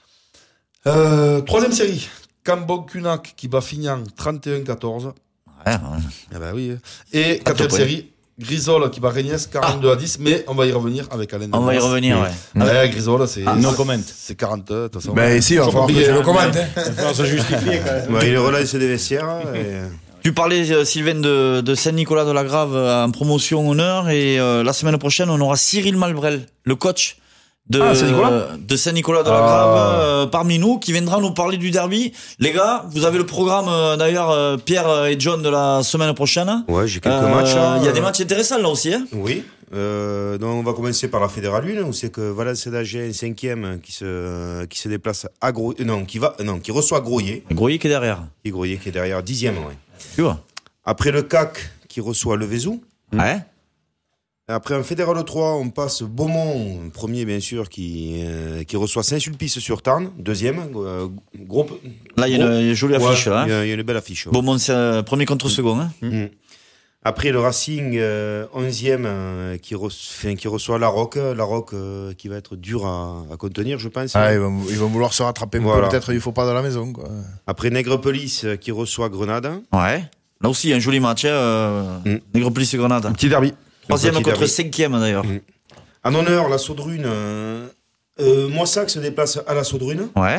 Euh, troisième série. Cambon-Cunac qui bat Fignan. trente et un à quatorze. Ouais, ouais. Eh ben oui. Et quatrième ouais. série. Grisol qui bat Régnès. quarante-deux à dix. Mais on va y revenir avec Alain On va y Delmas. revenir, ouais. Ouais, Grisol, c'est. No comment. C'est quarante, de toute façon. Ben, si, on va falloir que tu le commentes. Il va falloir se justifier quand même. Ouais, il relance des vestiaires. Et... Tu parlais, euh, Sylvain, de, de Saint-Nicolas de la Grave euh, en promotion honneur et euh, la semaine prochaine, on aura Cyril Malbrel, le coach de, Ah, Saint-Nicolas euh, de Saint-Nicolas de la Ah. Grave euh, parmi nous, qui viendra nous parler du derby. Les gars, vous avez le programme euh, d'ailleurs, euh, Pierre et John, de la semaine prochaine. Ouais, j'ai quelques Euh, matchs. là. Il y a des matchs intéressants là aussi. Hein. Oui. Euh, donc on va commencer par la Fédérale un, où c'est que Valence d'Agen, cinquième, qui se qui se déplace à Gro... non, qui va, non, qui reçoit Groyer. Groyer qui est derrière. Et Groyer qui est derrière, dixième, ouais. Tu vois. Après le C A C qui reçoit le Vézou. Ouais. Après un Fédéral trois, on passe Beaumont, premier bien sûr, qui euh, qui reçoit Saint-Sulpice-sur-Tarn, deuxième, euh, gros. Là, il y a une, une jolie affiche Ouais, là. il y Hein. a- il y a une belle affiche. ouais. Beaumont, c'est euh, premier contre second. Hein. Mm. Après le Racing, euh, onzième, euh, qui, re... enfin, qui reçoit La Roque, La Roque euh, qui va être dur à, à contenir, je pense. Ah, ils vont, ils vont vouloir se rattraper un peu, Voilà. peut-être il faut pas de la maison. Quoi. Après Nègrepelisse, euh, qui reçoit Grenade. Ouais. Là aussi, un joli match. Hein, euh, Mm. Nègrepelisse et Grenade. Petit derby. Troisième Un petit contre derby. cinquième d'ailleurs. Mm. En honneur, la Saudrune, euh, euh, Moissac se déplace à la Saudrune. Ouais.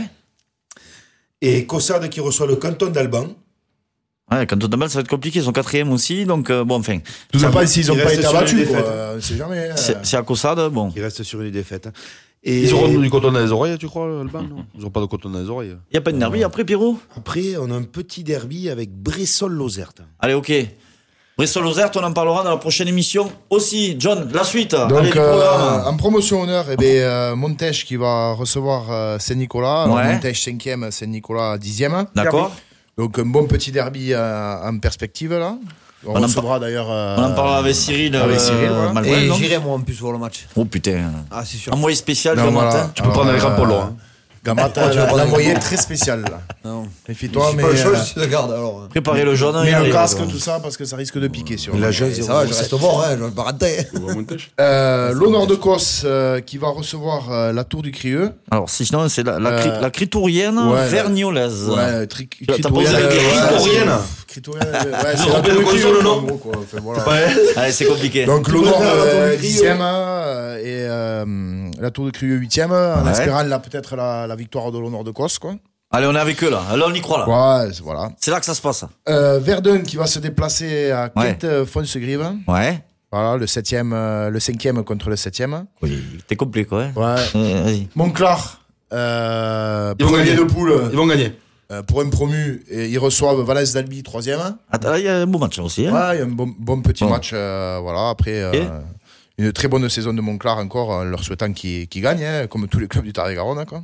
Et Cossade qui reçoit le canton d'Alban. Ouais, quand on demande, ça va être compliqué. Ils sont quatrième aussi, donc euh, bon, enfin. Tout Ça dépend va, s'ils il n'ont pas reste été sur abattus. une quoi. défaite. On sait jamais. euh. C'est c'est à Cossade, bon. Il reste sur une défaite. Et Ils auront du coton dans les oreilles, tu crois, Alban? Non, ils n'ont pas de coton dans les oreilles. Il n'y a pas de derby après, Pierrot? après, on a un petit derby avec Bressol-Lozerte. Allez, ok. Bressol-Lozerte, on en parlera dans la prochaine émission aussi. John, la suite. Allez, Donc, du euh, programme. en promotion honneur, eh ben, euh, Montèche qui va recevoir euh, Saint-Nicolas. Alors, Ouais. Montèche cinquième, Saint-Nicolas dixième. D'accord. Donc, un bon petit derby euh, en perspective là. On, On en recevra d'ailleurs. euh, On en parlera avec Cyril. avec euh, Cyril, voilà. Malbrel, Et non j'irai moi en plus voir le match. Oh putain. Ah, c'est sûr. Envoyé spécial, Non, comme voilà. matin. Tu peux prendre les grands polos. Hein. Gamata, Tu vas prendre un un envoyé grand- très spécial là. Non. Méfie-toi, Je mais. suis pas chaud, euh, je suis de garde alors. Préparez le jaune. mets et un allez, casque, voilà. tout ça, parce que ça risque de piquer sur. La jeune, Ça va, je reste au bord, hein, je vais pas rater. Tu vois, Montèche Euh, L'honneur de Cos euh, qui va recevoir euh, la tour du Crieux. Alors, si sinon, c'est la, la, Euh, cri- la critourienne ouais, vergnolaise. Ouais, tri- T'as Critorienne, posé la euh, question. ouais, Critorienne. c'est- Critorienne, euh, ouais, Ils c'est ont la repris tour le du Crieux, console, quoi, non en gros, quoi. Enfin, voilà. Allez, c'est compliqué. Donc l'honneur L'honneur à la tour euh, du Crieux. dixième euh, et euh, la tour de Crieux huitième, en Ouais. espérant là peut-être la, la victoire de l'honneur de Cos, quoi. Allez, on est avec eux là. Là, on y croit là. Ouais, c'est- voilà. C'est là que ça se passe. Euh, Verdun qui va se déplacer à Ouais. Quinte-Fonce-Grive. Ouais. Voilà, le septième, euh, le cinquième contre le septième. Oui, t'es complet quoi. Hein. Ouais. Ouais, vas-y. Montclar, euh, Ils vont premier gagner. de poule. Ils vont gagner. Euh, pour un promu, et ils reçoivent Valence d'Albi, troisième. Attends, là, il y a un beau match là aussi. Hein. Ouais, il y a un bon, bon petit Bon. match. euh, voilà, après, euh, Ok. une très bonne saison de Montclar encore, en leur souhaitant qu'ils qu'ils gagnent, hein, comme tous les clubs du Tarn-et-Garonne. Quoi.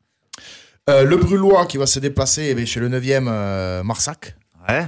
Euh, le Brulois qui va se déplacer eh bien, chez le neuvième euh, Marsac. Ouais.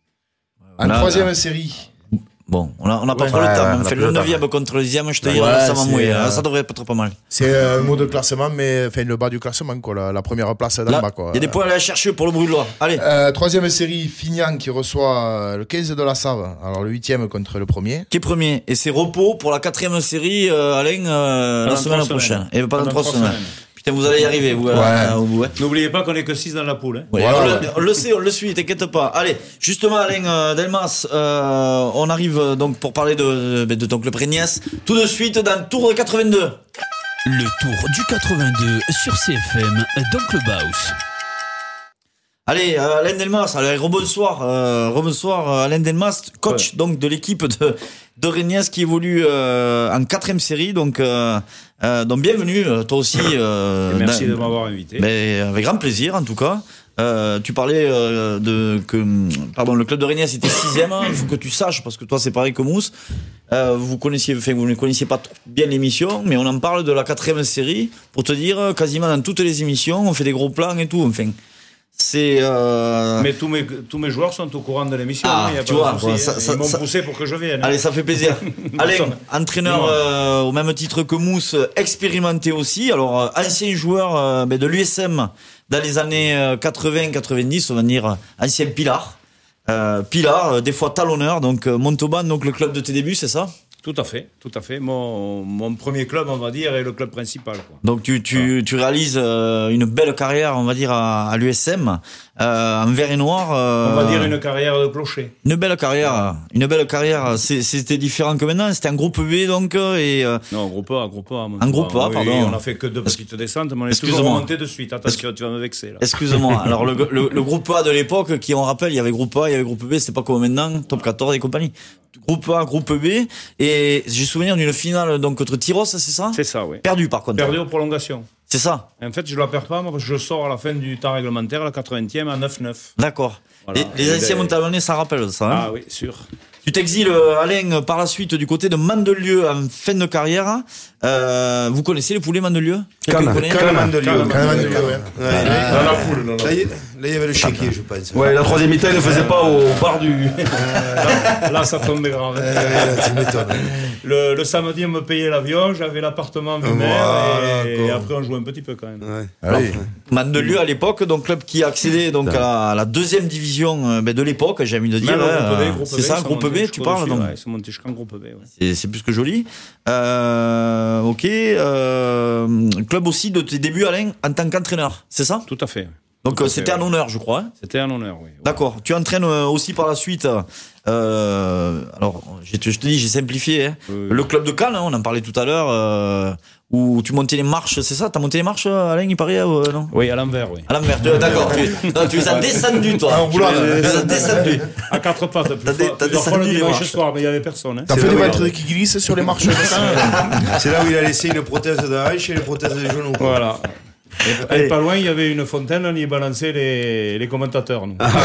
En Là, troisième là. série. Bon, on n'a on a pas Ouais, trop ouais, le temps. ouais, mais on on a fait plus le le temps. neuvième contre le dixième, je te Ouais, dis, ça va c'est, mouiller. euh, Ça devrait être pas mal. C'est euh, un mot de classement, mais enfin, le bas du classement, quoi, la, la première place d'en Là, bas. Quoi. il y a des points à aller chercher pour le Brulois. Allez. Euh, troisième série, Fignan qui reçoit euh, le quinze de la Save. Alors le huitième contre le premier. Qui est premier. Et c'est repos pour la quatrième série, euh, Alain, euh, la Pendant semaine trois prochaine. semaines. Et pas dans Pendant trois trois semaines. semaines. Putain, vous allez y arriver, vous, Ouais. euh, au bout. Hein. N'oubliez pas qu'on est que six dans la poule. Hein. Ouais, Voilà, on, ouais. le, on le sait, on le suit, t'inquiète pas. Allez, justement, Alain euh, Delmas, euh, on arrive euh, donc pour parler de, de, de ton club Régnès. Tout de suite dans le tour de quatre-vingt-deux. Le tour du quatre-vingt-deux sur C F M dans Clubhouse. Allez, euh, Alain Delmas, allez, rebonsoir, euh, rebonsoir euh, Alain Delmas, coach Ouais. donc de l'équipe de, de Régnès qui évolue euh, en quatrième série. Donc, euh, euh, donc bienvenue, euh, toi aussi. Euh, Et merci dans- de m'avoir invité. Mais avec grand plaisir en tout cas. Euh, tu parlais euh, de que pardon le club de Régniès était sixième. Hein, il faut que tu saches parce que toi c'est pareil que Mousse. Euh, vous connaissiez, enfin vous ne connaissiez pas bien l'émission, mais on en parle de la quatrième série pour te dire quasiment dans toutes les émissions on fait des gros plans et tout. Enfin c'est. Euh... Mais tous mes tous mes joueurs sont au courant de l'émission. Ah, hein, y a tu pas vois, de souci, ça, hein. ça, Ils m'ont ça... poussé pour que je vienne. Allez, ça fait plaisir. Alain, entraîneur Dis-moi. euh, au même titre que Mousse, expérimenté aussi. Alors, euh, ancien joueur euh, ben, de l'U S M dans les années euh, quatre-vingts quatre-vingt-dix, on va dire euh, ancien Pilar. Euh, Pilar, euh, des fois talonneur, donc euh, Montauban, donc le club de tes débuts, c'est ça ? Tout à fait, tout à fait. Mon, mon premier club, on va dire, est le club principal. Quoi. Donc tu, tu, voilà. tu réalises euh, une belle carrière, on va dire, à, à l'U S M, euh, en vert et noir. Euh, on va dire une carrière de clocher. Une belle carrière, voilà. une belle carrière. C'est, c'était différent que maintenant. C'était un groupe B donc et. Euh, non, groupe A, groupe A. Un groupe A, oui, pardon. On a fait que deux petites descentes, mais on est toujours remonté de suite. Attention, tu vas me vexer. Là. Excuse-moi. Alors le, le, le groupe A de l'époque, qui on rappelle, il y avait groupe A, il y avait groupe B. C'était pas comme maintenant, top quatorze et compagnie. Groupe A, groupe B, et j'ai souvenir d'une finale donc contre Tyros, c'est ça ? C'est ça, oui. Perdu par contre. Perdu aux prolongations. C'est ça. En fait, je la perds pas, moi, parce que je sors à la fin du temps réglementaire, la quatre-vingtième, à neuf neuf. D'accord. Voilà. Les, les anciens Montalonnais, ça rappelle ça. Hein ah oui, sûr. Tu t'exiles, Alain, par la suite du côté de Mandelieu en fin de carrière. Euh, vous connaissez les poulets Mandelieu ? Cannes, Cannes Mandelieu. Cannes Mandelieu, ouais. Dans la poule, non, non. Là, il y avait le chéquier, je pense. Ouais, la troisième mi-temps, il ne faisait pas au bar du. là, là, ça tombait grave. Tu m'étonnes. Le, le samedi, on me payait l'avion, j'avais l'appartement Vumer, voilà, et, et après, on jouait un petit peu quand même. Ouais. Allez. Mandelieu à l'époque, donc club qui a accédé donc à la, à la deuxième division euh, ben, de l'époque, j'ai envie de dire. Euh, c'est ça, groupe B, tu parles donc. Ouais, c'est monté jusqu'en groupe B. Ouais. C'est, c'est plus que joli. Euh, ok. Euh, club aussi de tes débuts, Alain, en tant qu'entraîneur, c'est ça ? Tout à fait. Donc Tout c'était fait, un ouais. honneur, je crois. Hein. C'était un honneur, oui. D'accord. Tu entraînes aussi par la suite. Euh, alors, je te, je te dis, j'ai simplifié. Hein. Oui, oui. Le club de Cannes, hein, on en parlait tout à l'heure, euh, où tu montais les marches, c'est ça ? T'as monté les marches, Alain, il paraît, euh, non ? Oui, à l'envers, oui. À l'envers. D'accord. tu, non, tu les as descendus, toi. Ah, en roulant. Tu les as descendus. À quatre pattes. T'as, dé, t'as descendu le les dimanche marches. soir, mais il n'y avait personne. Hein. T'as fait des mètres qui glissent sur les marches. C'est là où il a laissé une prothèse de hanche et une prothèse de genou. Voilà. Et, et pas loin, il y avait une fontaine, on y balançait les, les commentateurs. Nous. Ah,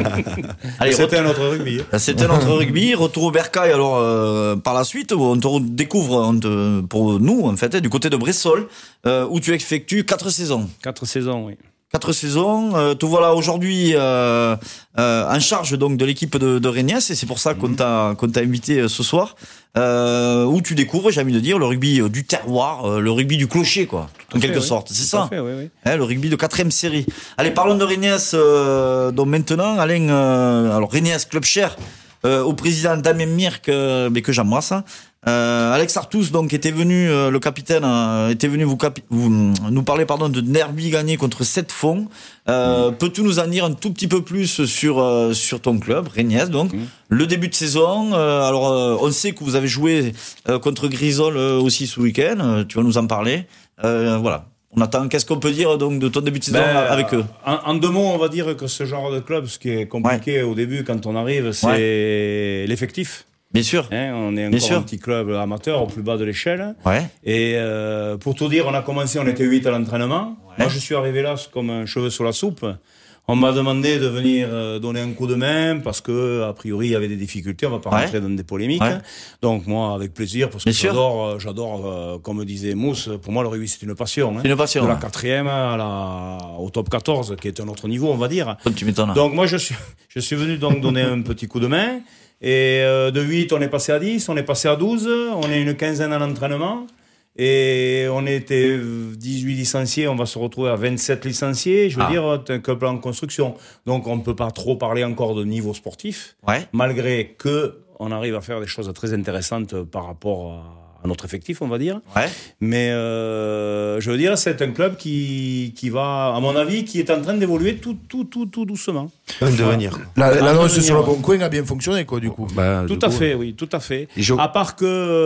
Allez, c'était un autre rugby. Hein. C'était notre rugby. Retour au Bercail, alors, euh, par la suite, on te découvre, on te, pour nous, en fait, du côté de Bressol, euh, où tu effectues quatre saisons. Quatre saisons, oui. Quatre saisons. Euh, te voilà aujourd'hui euh, euh, en charge donc de l'équipe de, de Régniès, et c'est pour ça qu'on t'a, qu'on t'a invité euh, ce soir, euh, où tu découvres, j'ai envie de dire, le rugby euh, du terroir, euh, le rugby du clocher, quoi, en quelque oui. sorte. C'est Tout ça. Fait, oui, oui. Hein, le rugby de quatrième série. Allez, parlons de Régniès. Euh, donc maintenant, Alain, euh, alors Régniès, club cher, euh, au président Damien Mirk, euh, mais que j'embrasse. Hein. Euh, Alex Artus, donc, était venu, euh, le capitaine, euh, était venu vous, capi- vous nous parler, pardon, de derby gagné contre sept fonds. Euh, mmh. Peux-tu nous en dire un tout petit peu plus sur euh, sur ton club, Régniès, donc, mmh. le début de saison. Euh, alors, euh, on sait que vous avez joué euh, contre Grisol euh, aussi ce week-end. Euh, tu vas nous en parler. Euh, voilà. On attend. Qu'est-ce qu'on peut dire donc de ton début de saison ben, avec eux ? en, en deux mots, on va dire que ce genre de club, ce qui est compliqué ouais. au début quand on arrive, c'est ouais. l'effectif. Bien sûr. Hein, on est Bien encore sûr. un petit club amateur au plus bas de l'échelle. Ouais. Et euh, pour tout dire, on a commencé, on était huit à l'entraînement. Ouais. Moi, je suis arrivé là comme un cheveu sur la soupe. On m'a demandé de venir donner un coup de main parce que, a priori, il y avait des difficultés. On va pas ouais. rentrer dans des polémiques. Ouais. Donc, moi, avec plaisir, parce que Bien j'adore, sûr. j'adore, euh, comme disait Mousse, pour moi, le rugby, c'est une passion. Hein. C'est une passion. De la quatrième à la, au top quatorze, qui est un autre niveau, on va dire. Comme tu m'étonnes. Donc, moi, je suis, je suis venu donc donner un petit coup de main. Et euh, de huit, on est passé à dix, on est passé à douze, on est une quinzaine à l'entraînement. Et on était dix-huit licenciés, on va se retrouver à vingt-sept licenciés. Je veux ah. dire, c'est un club en construction. Donc, on ne peut pas trop parler encore de niveau sportif. Ouais. Malgré que on arrive à faire des choses très intéressantes par rapport à à notre effectif, on va dire. Ouais. Mais euh, je veux dire, c'est un club qui, qui va, à mon avis, qui est en train d'évoluer tout, tout, tout, tout doucement. De venir. L'annonce sur le bon coin a bien fonctionné, quoi, du coup. Bah, tout à coup, fait, oui, tout à fait. Je... À part que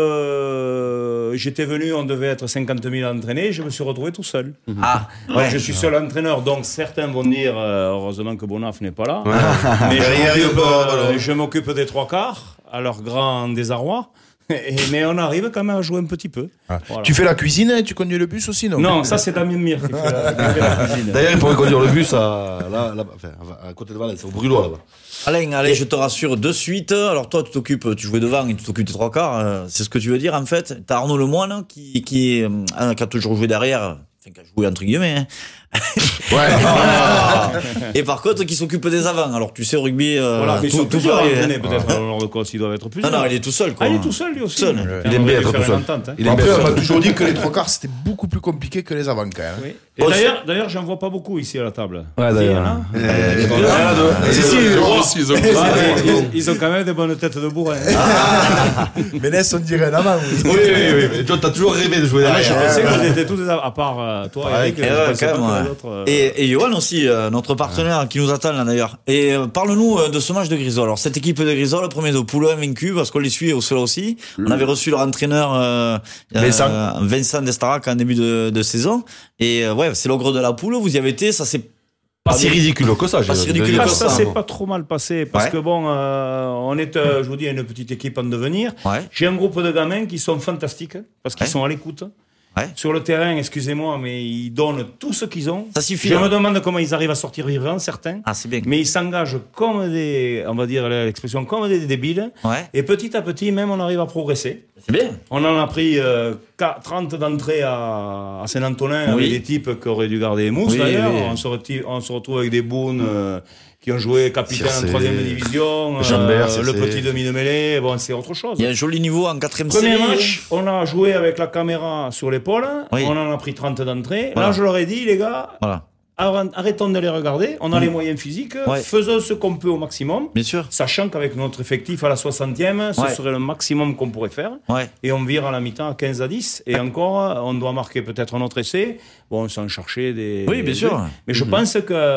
euh, j'étais venu, on devait être cinquante mille entraînés, je me suis retrouvé tout seul. Mm-hmm. Ah, ouais. Donc, je suis seul entraîneur, donc certains vont dire, euh, heureusement que Bonaf n'est pas là. Ouais. Mais je m'occupe, euh, je m'occupe des trois quarts, à leur grand désarroi. Et, mais on arrive quand même à jouer un petit peu. Ah. Voilà. Tu fais la cuisine et tu conduis le bus aussi, non? Non, ça c'est Damien Mir qui fait la, qui fait la cuisine. D'ailleurs, il pourrait conduire le bus à, là, là, enfin, à côté de Valence, au Brûlois là-bas. Alain, allez, je te rassure de suite. Alors toi, tu t'occupes, tu jouais devant et tu t'occupes des trois quarts. C'est ce que tu veux dire en fait. T'as Arnaud Lemoine qui, qui, euh, qui a toujours joué derrière, enfin qui a joué entre guillemets. Hein. Ouais. Et par contre, qui s'occupe des avants. Alors tu sais au rugby, euh, voilà, tout, tout pareil. pareil. Peut-être ah. lors de course, il doit être plus. Non, non, il est tout seul. Quoi. Ah, il est tout seul lui aussi. Seul. Ouais. Il aime bien être tout seul. Entente, hein. Il bon, après, on m'a toujours dit que les trois quarts c'était beaucoup plus compliqué que les avants quand même. Oui. Et oh, d'ailleurs, d'ailleurs, j'en vois pas beaucoup ici à la table. Ouais, d'ailleurs. Ils ont quand même des bonnes têtes de bourrin. Mais laisse, on dirait un avant. Oui, oui, oui. Mais toi, t'as toujours rêvé de jouer derrière. Je pensais que vous étiez tous des à part toi et Eric. Et Johan aussi, notre partenaire qui nous attend là d'ailleurs. Et parle-nous de ce match de Grisol. Alors cette équipe de Grisol, premier de poule invaincu parce qu'on les suit au cela aussi. On avait reçu leur entraîneur Vincent, Vincent Destarac en début de, de saison. Et ouais, c'est l'ogre de la poule. Vous y avez été, ça s'est pas si ridicule que ça. Pas si ridicule que ça. Ça s'est pas trop mal passé parce ouais. que bon, euh, on est, euh, je vous dis, une petite équipe en devenir. Ouais. J'ai un groupe de gamins qui sont fantastiques parce qu'ils ouais. sont à l'écoute. Ouais. Sur le terrain, excusez-moi, mais ils donnent tout ce qu'ils ont. Ça suffit. Je hein. me demande comment ils arrivent à sortir vivants, certains. Ah, c'est bien. Mais ils s'engagent comme des, on va dire l'expression, comme des débiles. Ouais. Et petit à petit, même, on arrive à progresser. C'est bien. On en a pris euh, trente d'entrées à, à Saint-Antonin oui. avec des types qui auraient dû garder les mousses, oui, d'ailleurs. Oui, oui. On, se retrouve, on se retrouve avec des Bounes euh, qui ont joué capitaine en troisième division, Jambert, euh, le petit demi de mêlée. Bon, c'est autre chose. Il y a un joli niveau en quatrième série. Premier match, on a joué avec la caméra sur l'épaule. Oui. On en a pris trente d'entrées. Voilà. Là, je leur ai dit, les gars, voilà. arrêtons de les regarder. On a mmh. les moyens physiques. Ouais. Faisons ce qu'on peut au maximum. Bien sûr. Sachant qu'avec notre effectif à la soixantième, ce ouais. serait le maximum qu'on pourrait faire. Ouais. Et on vire à la mi-temps à quinze à dix. Et ouais. encore, on doit marquer peut-être un autre essai. Bon, sans chercher des. Oui, bien sûr. Mais je mmh. pense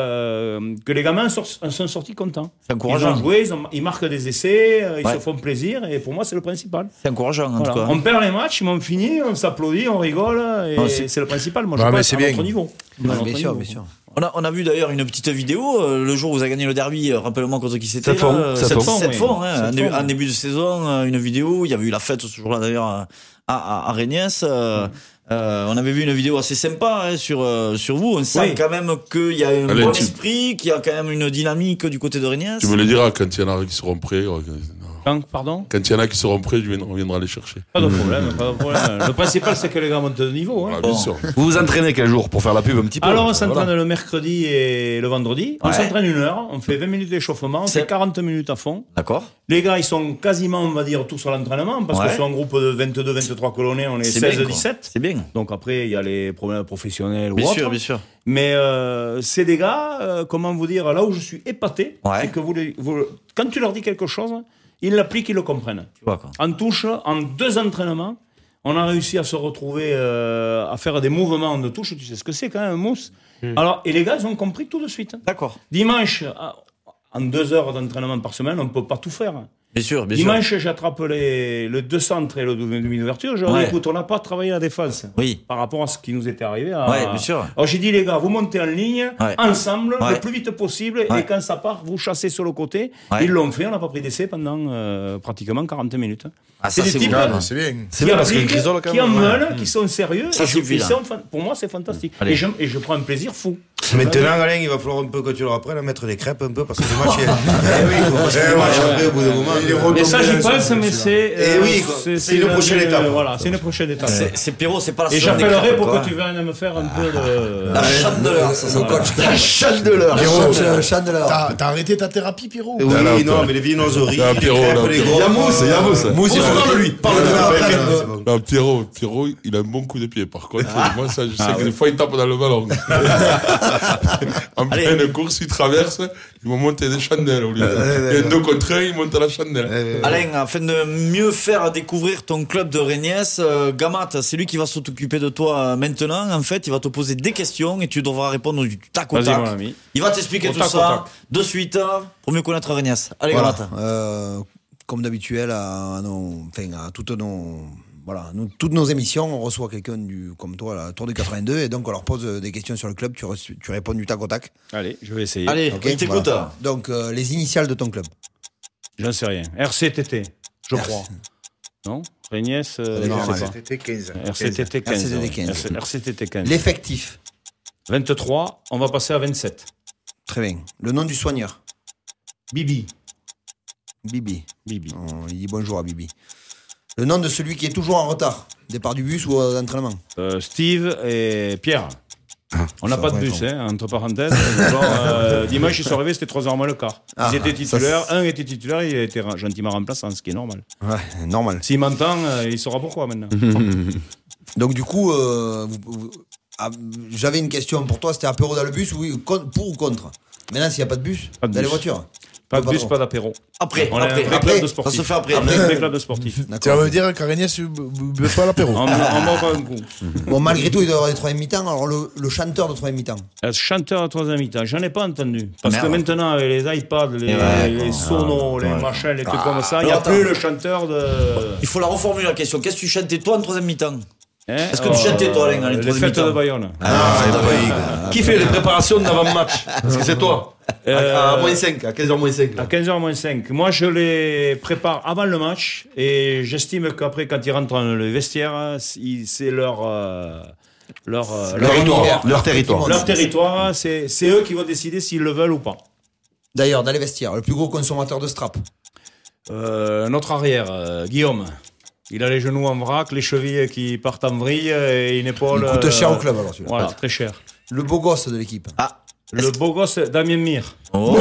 que, que les gamins sont, sont sortis contents. C'est encourageant. Ils ont joué, ils, ont, ils marquent des essais, ils ouais. se font plaisir. Et pour moi, c'est le principal. C'est encourageant, en voilà. tout cas. On perd les matchs, ils m'ont fini, on s'applaudit, on rigole. Et non, c'est... c'est le principal. Moi, je pense à notre niveau. Bien sûr, bien sûr. On a, on a vu d'ailleurs une petite vidéo euh, le jour où vous avez gagné le derby. Euh, rappelle-moi contre qui c'était. Sept fonds. Euh, Sept fonds. Sept fonds. Hein, en, en début de saison, euh, une vidéo. Il y avait eu la fête ce jour-là d'ailleurs à, à, à Régnès. Euh, mm. euh, on avait vu une vidéo assez sympa hein, sur euh, sur vous. On sent oui. quand même qu'il y a un Allez, bon tu... esprit, qu'il y a quand même une dynamique du côté de Régnès. Tu me le diras quand il y en a qui seront prêts. Quand, pardon Quand il y en a qui seront prêts, on viendra les chercher. Pas de problème, pas de problème. Le principal, c'est que les gars montent de niveau. Hein. Ah, bien bon. sûr. Vous vous entraînez quel jour pour faire la pub un petit peu? Alors, on s'entraîne voilà. le mercredi et le vendredi. On ouais. s'entraîne une heure, on fait vingt minutes d'échauffement, on fait quarante minutes à fond. D'accord. Les gars, ils sont quasiment, on va dire, tous à l'entraînement, parce ouais. que sur un groupe de vingt-deux vingt-trois colonnés, on est, est seize dix-sept. C'est bien. Donc après, il y a les problèmes professionnels bien ou autres. Bien sûr, bien sûr. Mais euh, c'est des gars, euh, comment vous dire, là où je suis épaté, ouais. c'est que vous, les, vous, quand tu leur dis quelque chose, ils l'appliquent, ils le comprennent. Tu vois, quoi. En touche, en deux entraînements, on a réussi à se retrouver, euh, à faire des mouvements de touche. Tu sais ce que c'est quand même, un mousse. Mmh. Alors, et les gars, ils ont compris tout de suite. D'accord. Dimanche, en deux heures d'entraînement par semaine, on ne peut pas tout faire. Bien sûr, bien Dimanche, sûr. j'attrape les, le deux centres et le demi d'ouverture. Je leur ouais. dis, écoute, on n'a pas travaillé la défense. Oui. Par rapport à ce qui nous était arrivé. À... Ouais, bien sûr. Alors, j'ai dit, les gars, vous montez en ligne, ouais. ensemble, ouais. le plus vite possible. Ouais. Et quand ça part, vous chassez sur le côté. Ouais. Ils l'ont fait. On n'a pas pris d'essai pendant euh, pratiquement quarante minutes. Ah, ça, c'est c'est des types bien. C'est bien. C'est bien parce que Grisol, qui en veulent, ouais. qui sont sérieux. Ça suffit, là. Pour moi, c'est fantastique. Et je, et je prends un plaisir fou. Maintenant, Alain, il va falloir un peu, quand tu leur apprennes, à mettre des crêpes un peu, parce que le match est. Eh oui, parce que le match après, au bout d'un moment. Et ça, j'y pense, mais c'est. Eh oui, c'est une prochaine étape. Voilà, c'est une prochaine étape. C'est Pierrot, c'est pas la Et j'appellerai pour que tu viennes me faire un peu de. La chandeleur, ça, son coach. La chandeleur. Pierrot, chandeleur. T'as arrêté ta thérapie, Pierrot? Oui, non, mais les viennoiseries, les crêpes, les gros. Il y a Mousse, il y a Mousse. Mousse, il parle de lui. Parle de lui. Non, Pierrot, Pierrot, il a un bon coup de pied. Par contre, moi, ça, je sais que des fois, il tape dans le ballon. En pleine course, il traverse, ils vont monter des chandelles au lieu. Il y a deux contre un, ils montent à la chandelle. Alain, afin de mieux faire découvrir ton club de Régnès, euh, Gamat, c'est lui qui va s'occuper de toi maintenant. En fait, il va te poser des questions et tu devras répondre du tac au tac. Il va t'expliquer tout ça de suite pour mieux connaître Régnès. Allez, voilà. Gamat. Euh, comme d'habitude, à, nos, enfin, à toutes nos... Voilà, nous, toutes nos émissions, on reçoit quelqu'un du, comme toi, la Tour du quatre-vingt-deux, et donc on leur pose des questions sur le club, tu, reçu, tu réponds du tac au tac. Allez, je vais essayer. Allez, okay, t'écoute. Voilà. Donc, euh, les initiales de ton club. J'en sais rien. R C T T, je R- crois. Non Régnès, euh, Non, je sais R pas. C T T quinze. R C T T quinze. R C T T quinze. ouais. R C T T quinze. L'effectif. vingt-trois, on va passer à vingt-sept. Très bien. Le nom du soigneur. Bibi. Bibi. Bibi. Oh, il dit bonjour à Bibi. Le nom de celui qui est toujours en retard. Départ du bus ou à l'entraînement. Euh, Steve et Pierre. On n'a ça pas de va bus, être hein, entre parenthèses. Genre, euh, dimanche, ils sont arrivés, c'était trois heures moins le quart. Ah, ils étaient ça, titulaires, c'est- un était titulaire, il a été ra- gentiment remplaçant, ce qui est normal. Ouais, normal. S'il m'entend, euh, il saura pourquoi maintenant. Donc du coup, euh, vous- vous- ah, j'avais une question pour toi. C'était apéro dans le bus, oui, con- pour ou contre? Maintenant, s'il n'y a pas de bus, Pas de dans les bus. voitures. Pas de Pas bus, trop. pas d'apéro. Après, On est après, un vrai après, club de ça sportifs. se fait après. On est un vrai club de sportifs. Tu vas me dire qu'à Régnès, vous ne buvez pas l'apéro. On on boit pas un coup. Bon, malgré tout, il doit y avoir des troisième mi-temps. Alors, le, le chanteur de troisième mi-temps. Un chanteur à troisième mi-temps, j'en ai pas entendu. Parce Merde. que maintenant, avec les iPads, les, Ouais, les sonos, les machins, les trucs comme ça, il n'y Alors, a plus attends. le chanteur de. Il faut la reformuler la question. Qu'est-ce que tu chantais toi en troisième mi-temps? Hein Est-ce que tu chantais toi, Alain, dans les Les troisième fêtes mi-temps? de Bayonne. Ah, c'est pas Qui fait les préparations d'avant-match? Parce que c'est toi. À, à Euh, moins cinq, à quinze heures moins cinq. À quinze heures moins cinq. Moi, je les prépare avant le match et j'estime qu'après, quand ils rentrent dans le vestiaire, c'est c'est leur. euh, leur, euh, leur Territoire. endroit. Leur territoire. Leur territoire, c'est c'est eux qui vont décider s'ils le veulent ou pas. D'ailleurs, dans les vestiaires, le plus gros consommateur de strap. Euh, notre arrière, euh, Guillaume. Il a les genoux en vrac, les chevilles qui partent en vrille et une épaule. Il coûte euh, cher au club, alors, celui-là. Voilà, très cher. Le beau gosse de l'équipe. Ah. Le beau gosse, Damien Mir. Oh.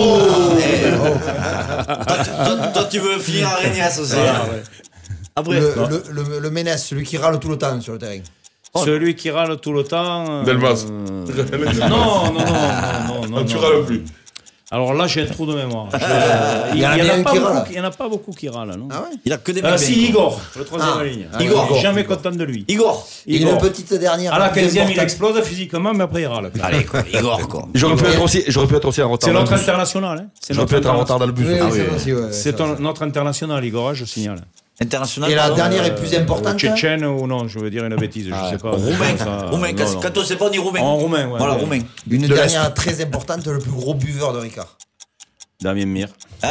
Eh, oh. Toi, tu- toi, toi, tu veux finir à Régnès ce soir. Voilà, ouais. Après, Le, le, le, le Ménès, celui qui râle tout le temps sur le terrain. Celui qui râle tout le temps. euh, Delmas. Non, non, non, non, non, non. Tu non. râles plus. Alors là, j'ai un trou de mémoire. Je- Il y en a il y en bien a un pas qui beaucoup râle. qui- Il n'y en a pas beaucoup qui râlent, non? Ah ouais. il a que des Euh, mecs si, bien, quoi. Igor, le troisième Ah. ligne. Ah, Igor. Jamais content de lui. Igor. Et Igor. une petite dernière. À la plus quinzième, il importante. explose physiquement, mais après il râle. Allez, quoi, Igor, quoi. J'aurais pu être aussi, j'aurais pu être aussi en retard. C'est dans le notre bus. international. Hein. C'est J'aurais notre pu être en interna- retard dans le bus. Oui, Ah oui, oui. c'est vrai aussi, ouais, C'est ça, ton- ça. notre international, Igor, hein, je signale. International. Et la pardon. dernière est plus importante. Tchétchène ou non, je veux dire une bêtise, je sais pas. Roumain. Ça- Roumain. non, Quand non. quand on sait pas, on dit roumain. En roumain, ouais. Voilà, ouais. roumain. Une De dernière très importante, le plus gros buveur de Ricard. Damien Mir.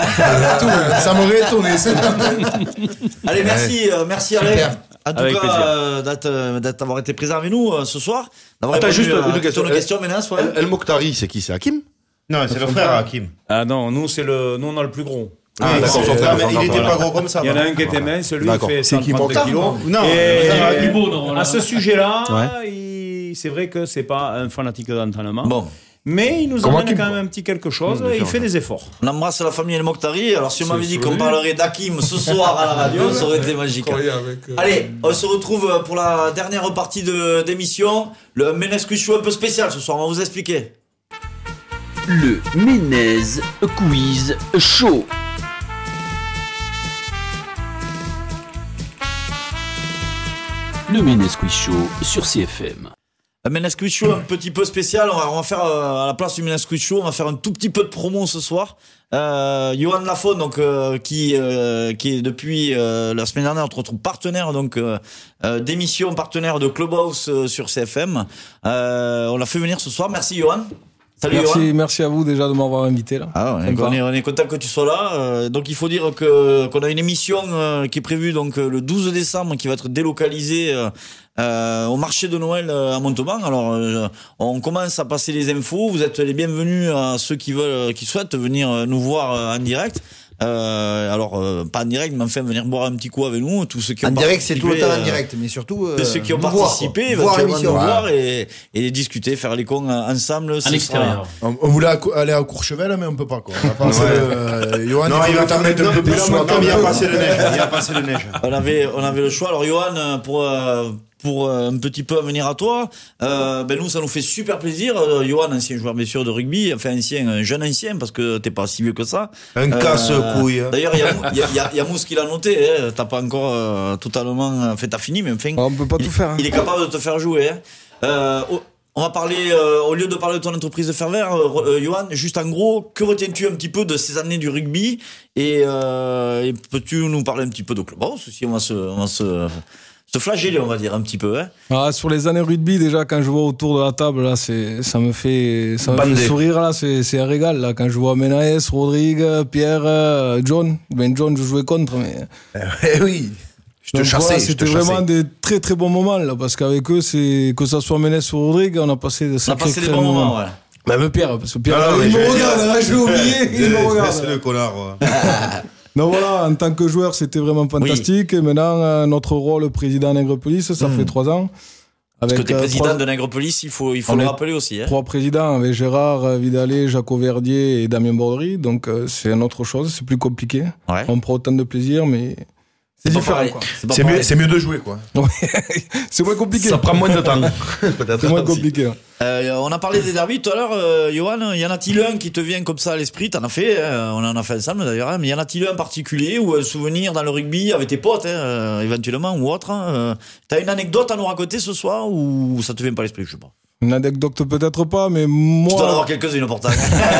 Ça m'aurait étonné. ça. Allez, merci, euh, merci Super. Alain. En tout Avec cas, plaisir. euh, d'être, euh, d'être- d'avoir été présent avec nous euh, ce soir. D'avoir Attends, répondu juste à une toutes question. nos questions, Ménès, ouais. El, El Mokhtari, c'est qui? C'est Hakim? Non, c'est le frère Hakim. Ah non, nous, c'est le, nous, on a le plus gros. Ah, Oui, d'accord, c'est- son frère, ah, mais son il frère, était voilà. pas gros comme ça. Il y en a non. un qui était mince, lui, il D'accord. fait C'est qui, cent trente Mokhtar, kilos. Non, Et frère Thibaut, non, là. à ce sujet-là, il- c'est vrai que c'est pas un fanatique d'entraînement. Bon. Mais il nous Comme amène Hakim, quand quoi. même un petit quelque chose et il fait des efforts. On embrasse la famille El Mokhtari. Alors, si on C'est m'avait dit qu'on souvenu. parlerait d'Hakim ce soir à la radio, ça aurait été magique. Travailler avec, euh, Allez, on se retrouve pour la dernière partie de d'émission. Le Ménès Quiz Show un peu spécial ce soir, on va vous expliquer. Le Ménez Quiz Show. Le Ménez Quiz Show sur C F M. Un Ménès Quiz Show un petit peu spécial. On va, on va faire, euh, à la place du Ménès Quiz Show, on va faire un tout petit peu de promo ce soir. Euh, Johan Lafon, donc, euh, qui, euh, qui est depuis euh, la semaine dernière notre partenaire donc euh, euh, d'émission, partenaire de Clubhouse euh, sur C F M. Euh, on l'a fait venir ce soir. Merci Johan. Salut merci, Johan. merci à vous déjà de m'avoir invité là. Ah, on, est, Sympa. on, est, on est content que tu sois là. Euh, donc il faut dire que qu'on a une émission euh, qui est prévue donc euh, le douze décembre, qui va être délocalisée euh, euh, au marché de Noël euh, à Montauban. Alors euh, on commence à passer les infos. Vous êtes les bienvenus à ceux qui veulent, qui souhaitent venir euh, nous voir euh, en direct. Euh, alors euh, pas en direct, mais enfin venir boire un petit coup avec nous. Tous ceux qui En ont direct, c'est tout le temps en participé, euh, direct, mais surtout. euh, de ceux qui ont nous voir, participé, quoi. Voir éventuellement l'émission. nous Ouais. voir et, et discuter, faire les cons euh, ensemble. ce l'extérieur. sera- On, on voulait acc- aller à Courchevel, mais on peut pas. Quoi. On va passer, Ouais. euh, Johan, Non, il il faut va t'en faire mettre un peu plus non, sous la non, table. il a passé le neige. Il a passé le neige. On avait, on avait le choix. Alors, Johan, euh, pour, euh, pour euh, un petit peu venir à toi, euh, ben nous, ça nous fait super plaisir. Euh, Johan, ancien joueur bien sûr de rugby, enfin ancien, un jeune ancien, parce que t'es pas si vieux que ça. Un Euh, casse-couille. hein. D'ailleurs, il y a, il y, a, il y a- il y a Mousse qui l'a noté. Hein, t'as pas encore euh, totalement, fait, t'as fini, mais enfin. On peut pas il, tout faire. Hein. il est capable de te faire jouer. Hein. Euh, oh, on va parler, euh, au lieu de parler de ton entreprise de ferveur, euh, euh, Johan, juste en gros, que retiens-tu un petit peu de ces années du rugby et, euh, et peux-tu nous parler un petit peu de Clubhouse aussi, on va se, on va se, se flageller, on va dire un petit peu. Hein. Ah, sur les années rugby, déjà, quand je vois autour de la table, là, c'est, ça me fait, ça me Bandé. fait sourire, là, c'est, c'est un régal, là. Quand je vois Menaes, Rodrigue, Pierre, euh, John. Ben, John, je jouais contre, mais. Eh oui. te chassais, voilà, je c'était te vraiment chassais. des très très bons moments là, parce qu'avec eux, c'est que ça soit Ménès ou Rodrigue, on a passé de On a sacrés passé des crèmes bons moments, moments. ouais. Même Pierre, parce que Pierre, Ah, non, il mais me je- regarde, hein, j'ai oublié, il me regarde. C'est le connard. ouais. Donc voilà, en tant que joueur, c'était vraiment fantastique. Et maintenant, euh, notre rôle président Nègre-Police, ça Mm. fait trois ans. Parce que Avec, t'es euh, président trois- de Nègre-Police, il faut, il faut On le est rappeler aussi. Hein. Trois présidents avec Gérard euh, Vidalé, Jaco Verdier et Damien Bordery. Donc euh, c'est une autre chose, c'est plus compliqué. Ouais. On prend autant de plaisir, mais c'est pas différent. pareil. quoi. pas C'est mieux, pareil. c'est mieux de jouer, quoi. C'est moins compliqué. Ça prend moins de temps. Peut-être. C'est moins compliqué. hein. Euh, on a parlé des derbies tout à l'heure, euh, Johan. Y en a-t-il un qui te vient comme ça à l'esprit? T'en as fait, euh, on en a fait ensemble d'ailleurs. Hein, mais y en a-t-il un en particulier ou un souvenir dans le rugby avec tes potes, hein, euh, éventuellement ou autre? Hein, euh, T'as une anecdote à nous raconter ce soir ou ça te vient pas à l'esprit? Je sais pas. Une anecdote peut-être pas, mais Tu dois en avoir moi, quelques-unes pourtant.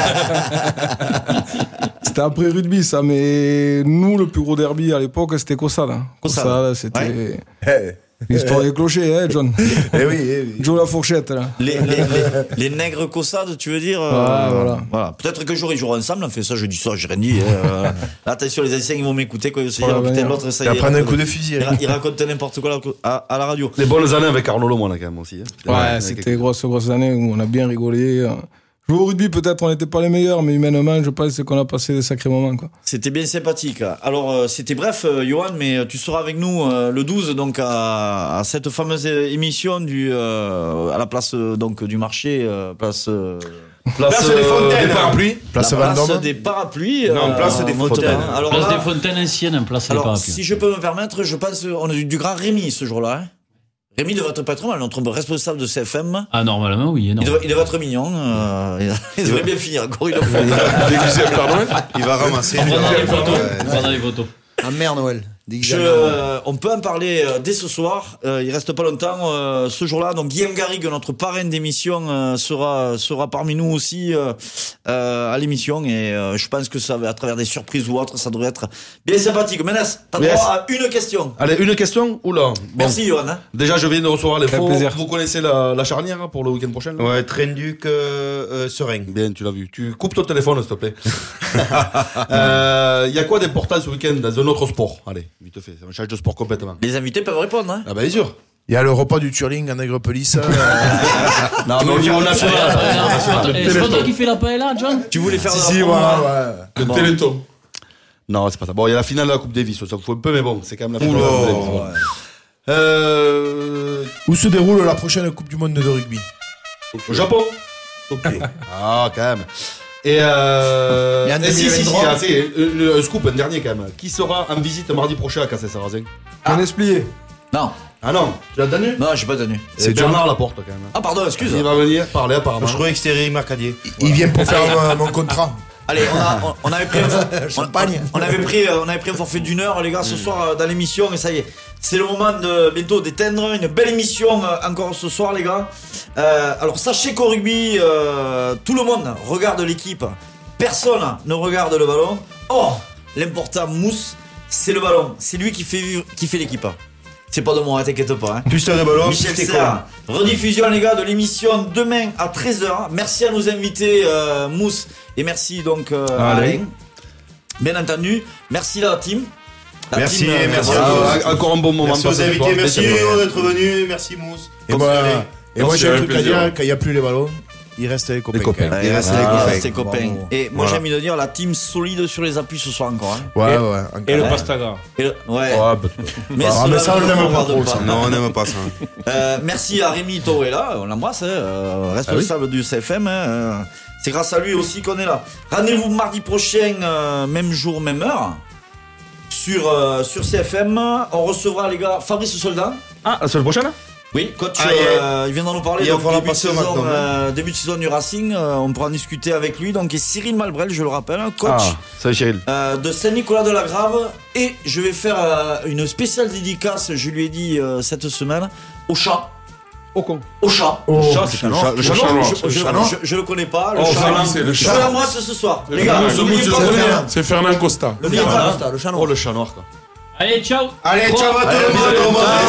c'était après rugby ça. Mais nous, le plus gros derby à l'époque, c'était Cossade. hein. Cossade. Cossade, c'était Eh, l'histoire des clochers, hein, John. eh oui, eh oui. Joe la fourchette là. les, les, les, les nègres Cossades, tu veux dire? euh, Ouais, voilà. Peut-être que jour ils joueront ensemble. En fait, ça, je dis ça, j'ai rien dit. hein. Là, attention, les anciens ils vont m'écouter quand ils vont se dire Ouais, putain, ouais. l'autre ça y Tu vas est, prendre un il coup de raconte- fusil. il, Eric. ra- il raconte n'importe quoi là, à, à la radio. Les bonnes années avec Arnaud Lemoine, quand même, aussi. hein. Ouais, c'était grosses, grosses années où on a bien rigolé. Jouer au rugby, peut-être, on n'était pas les meilleurs, mais humainement, je pense qu'on a passé des sacrés moments, quoi. C'était bien sympathique. Alors, euh, c'était bref, euh, Johan, mais tu seras avec nous euh, le douze, donc à, à cette fameuse émission du euh, à la place euh, donc du marché, euh, place. euh, Place, Place des euh, Fontaines. des parapluies. Place la place Vendôme. des parapluies. Non, place des Montauban. Fontaines. Alors Place là, des Fontaines anciennes, place des alors, parapluies. si je peux me permettre, je pense on a eu du grand Rémi ce jour-là. Hein. Rémi devrait être patron, notre responsable de C F M. Ah, normalement, oui. Non. Il devrait, il devrait être mignon. euh, il devrait bien finir encore une fois. Déguisé à Père Noël. Il va ramasser. On lui. prendra les photos. Ouais. On prendra les photos. Ah merde, Noël. Je, euh, on peut en parler euh, dès ce soir. Euh, il reste pas longtemps euh, ce jour-là. Donc Guillaume Garrigue, notre parrain d'émission, euh, sera sera parmi nous aussi euh, euh, à l'émission. Et euh, je pense que ça va à travers des surprises ou autres, ça devrait être bien sympathique. Ménès, t'as Yes. droit à une question. Allez, une question. Oula. Bon. Merci Johan. Hein. Déjà, je viens de recevoir les Fait faux. plaisir. Vous connaissez la, la charnière hein, pour le week-end prochain là Ouais, Trenduc euh, euh, Serein. Bien, tu l'as vu. Tu coupes ton téléphone, s'il te plaît. Il euh, y a quoi d'important ce week-end dans un autre sport? Allez, vite fait, on change de sport complètement. Les invités peuvent répondre. Hein. Ah bah bien sûr. Il y a le repas du Turling en Nègre-Police. euh, Non, mais au niveau national. Eh, C'est pas toi qui fais la paella, John? Tu voulais faire Si, de si, la promo, voilà, hein. ouais. Le Téléthon. Non, c'est pas ça. Bon, il y a la finale de la Coupe Davis, ça me fout un peu, mais bon, c'est quand même la finale Oula, de la Coupe Davis. Bon. Euh, Où se déroule la prochaine Coupe du Monde de rugby? Au Japon. Ah, quand même. Et euh... Il y a un eh, si, si, si, demi-vingt-trois. ah, si, un, un scoop, un dernier quand même. Qui sera en visite mardi prochain à Cassel-Sarrazin? On expliqué. Non, Ah non, tu l'as donné? non, j'ai pas donné. C'est Bernard Laporte quand même. Ah pardon, excuse. Il va venir parler apparemment. Je croyais que c'était Eric Marcadier. Il vient pour faire euh, mon contrat. Allez, on, a, on, on avait pris un, Champagne. on, on avait pris, euh, on avait pris un forfait d'une heure, les gars, ce soir euh, dans l'émission, et ça y est, c'est le moment de bientôt d'éteindre une belle émission euh, encore ce soir, les gars. Euh, alors sachez qu'au rugby, euh, tout le monde regarde l'équipe, personne ne regarde le ballon. Or, l'important mousse, c'est le ballon, c'est lui qui fait vivre, qui fait l'équipe. C'est pas de moi, t'inquiète pas. Hein. Plus t'as de ballon, Michel plus t'es Serre, rediffusion les gars de l'émission demain à treize heures. Merci à nos invités euh, Mousse et merci donc euh, à Allez. Alain. Bien entendu, merci à la team. La Merci, team, euh, merci voilà. à vous. Ah, encore un bon moment Merci aux passé ce invités, soir. merci Merci. d'être venus, merci Mousse. Et moi, et moi Merci, j'ai un avec truc à plaisir. dire, quand il n'y a plus les ballons, il reste les copains. Les copains. quand même. Il reste Ah, les copains. reste les copains. Bravo. Et moi Voilà. j'ai envie de dire la team solide sur les appuis ce soir encore. Hein. Ouais, Et- ouais. Et le encore. pastaga. Et le- ouais. Ouais, bah, Mais, Ah, cela, mais ça, on ne l'aime me pas regarde trop, ça. Non, on n'aime pas ça. Euh, merci à Rémi Torella, on l'embrasse, hein, euh, responsable du C F M. Hein, euh, c'est grâce à lui aussi qu'on est là. Rendez-vous mardi prochain, euh, même jour, même heure, sur, euh, sur C F M. On recevra les gars Fabrice Soldat. Ah, la semaine prochaine? Oui, coach, Ah, euh, il vient d'en nous parler. il va donc, falloir début, de passer au saison, McDonald's. euh, début de saison du Racing, euh, on pourra en discuter avec lui. Donc, et Cyril Malbrel, je le rappelle, coach. Ah, salut Cyril. Euh, de Saint-Nicolas-de-la-Grave, et je vais faire euh, une spéciale dédicace, je lui ai dit euh, cette semaine, au chat. Au con. Au chat. Oh, Le chat, c'est le chat. Le chat chat noir. noir. Je, je, chat noir. je, je le connais pas, le Oh, chat. Fernand, c'est le Je chat. fais la moisse ce soir. Le Les gars, Fernand, n'oubliez c'est pas Fernand. de venir. C'est Fernand Costa. N'oubliez pas. Le chat Oh, le chat noir quoi. Allez, ciao! Allez, ciao à tout le monde.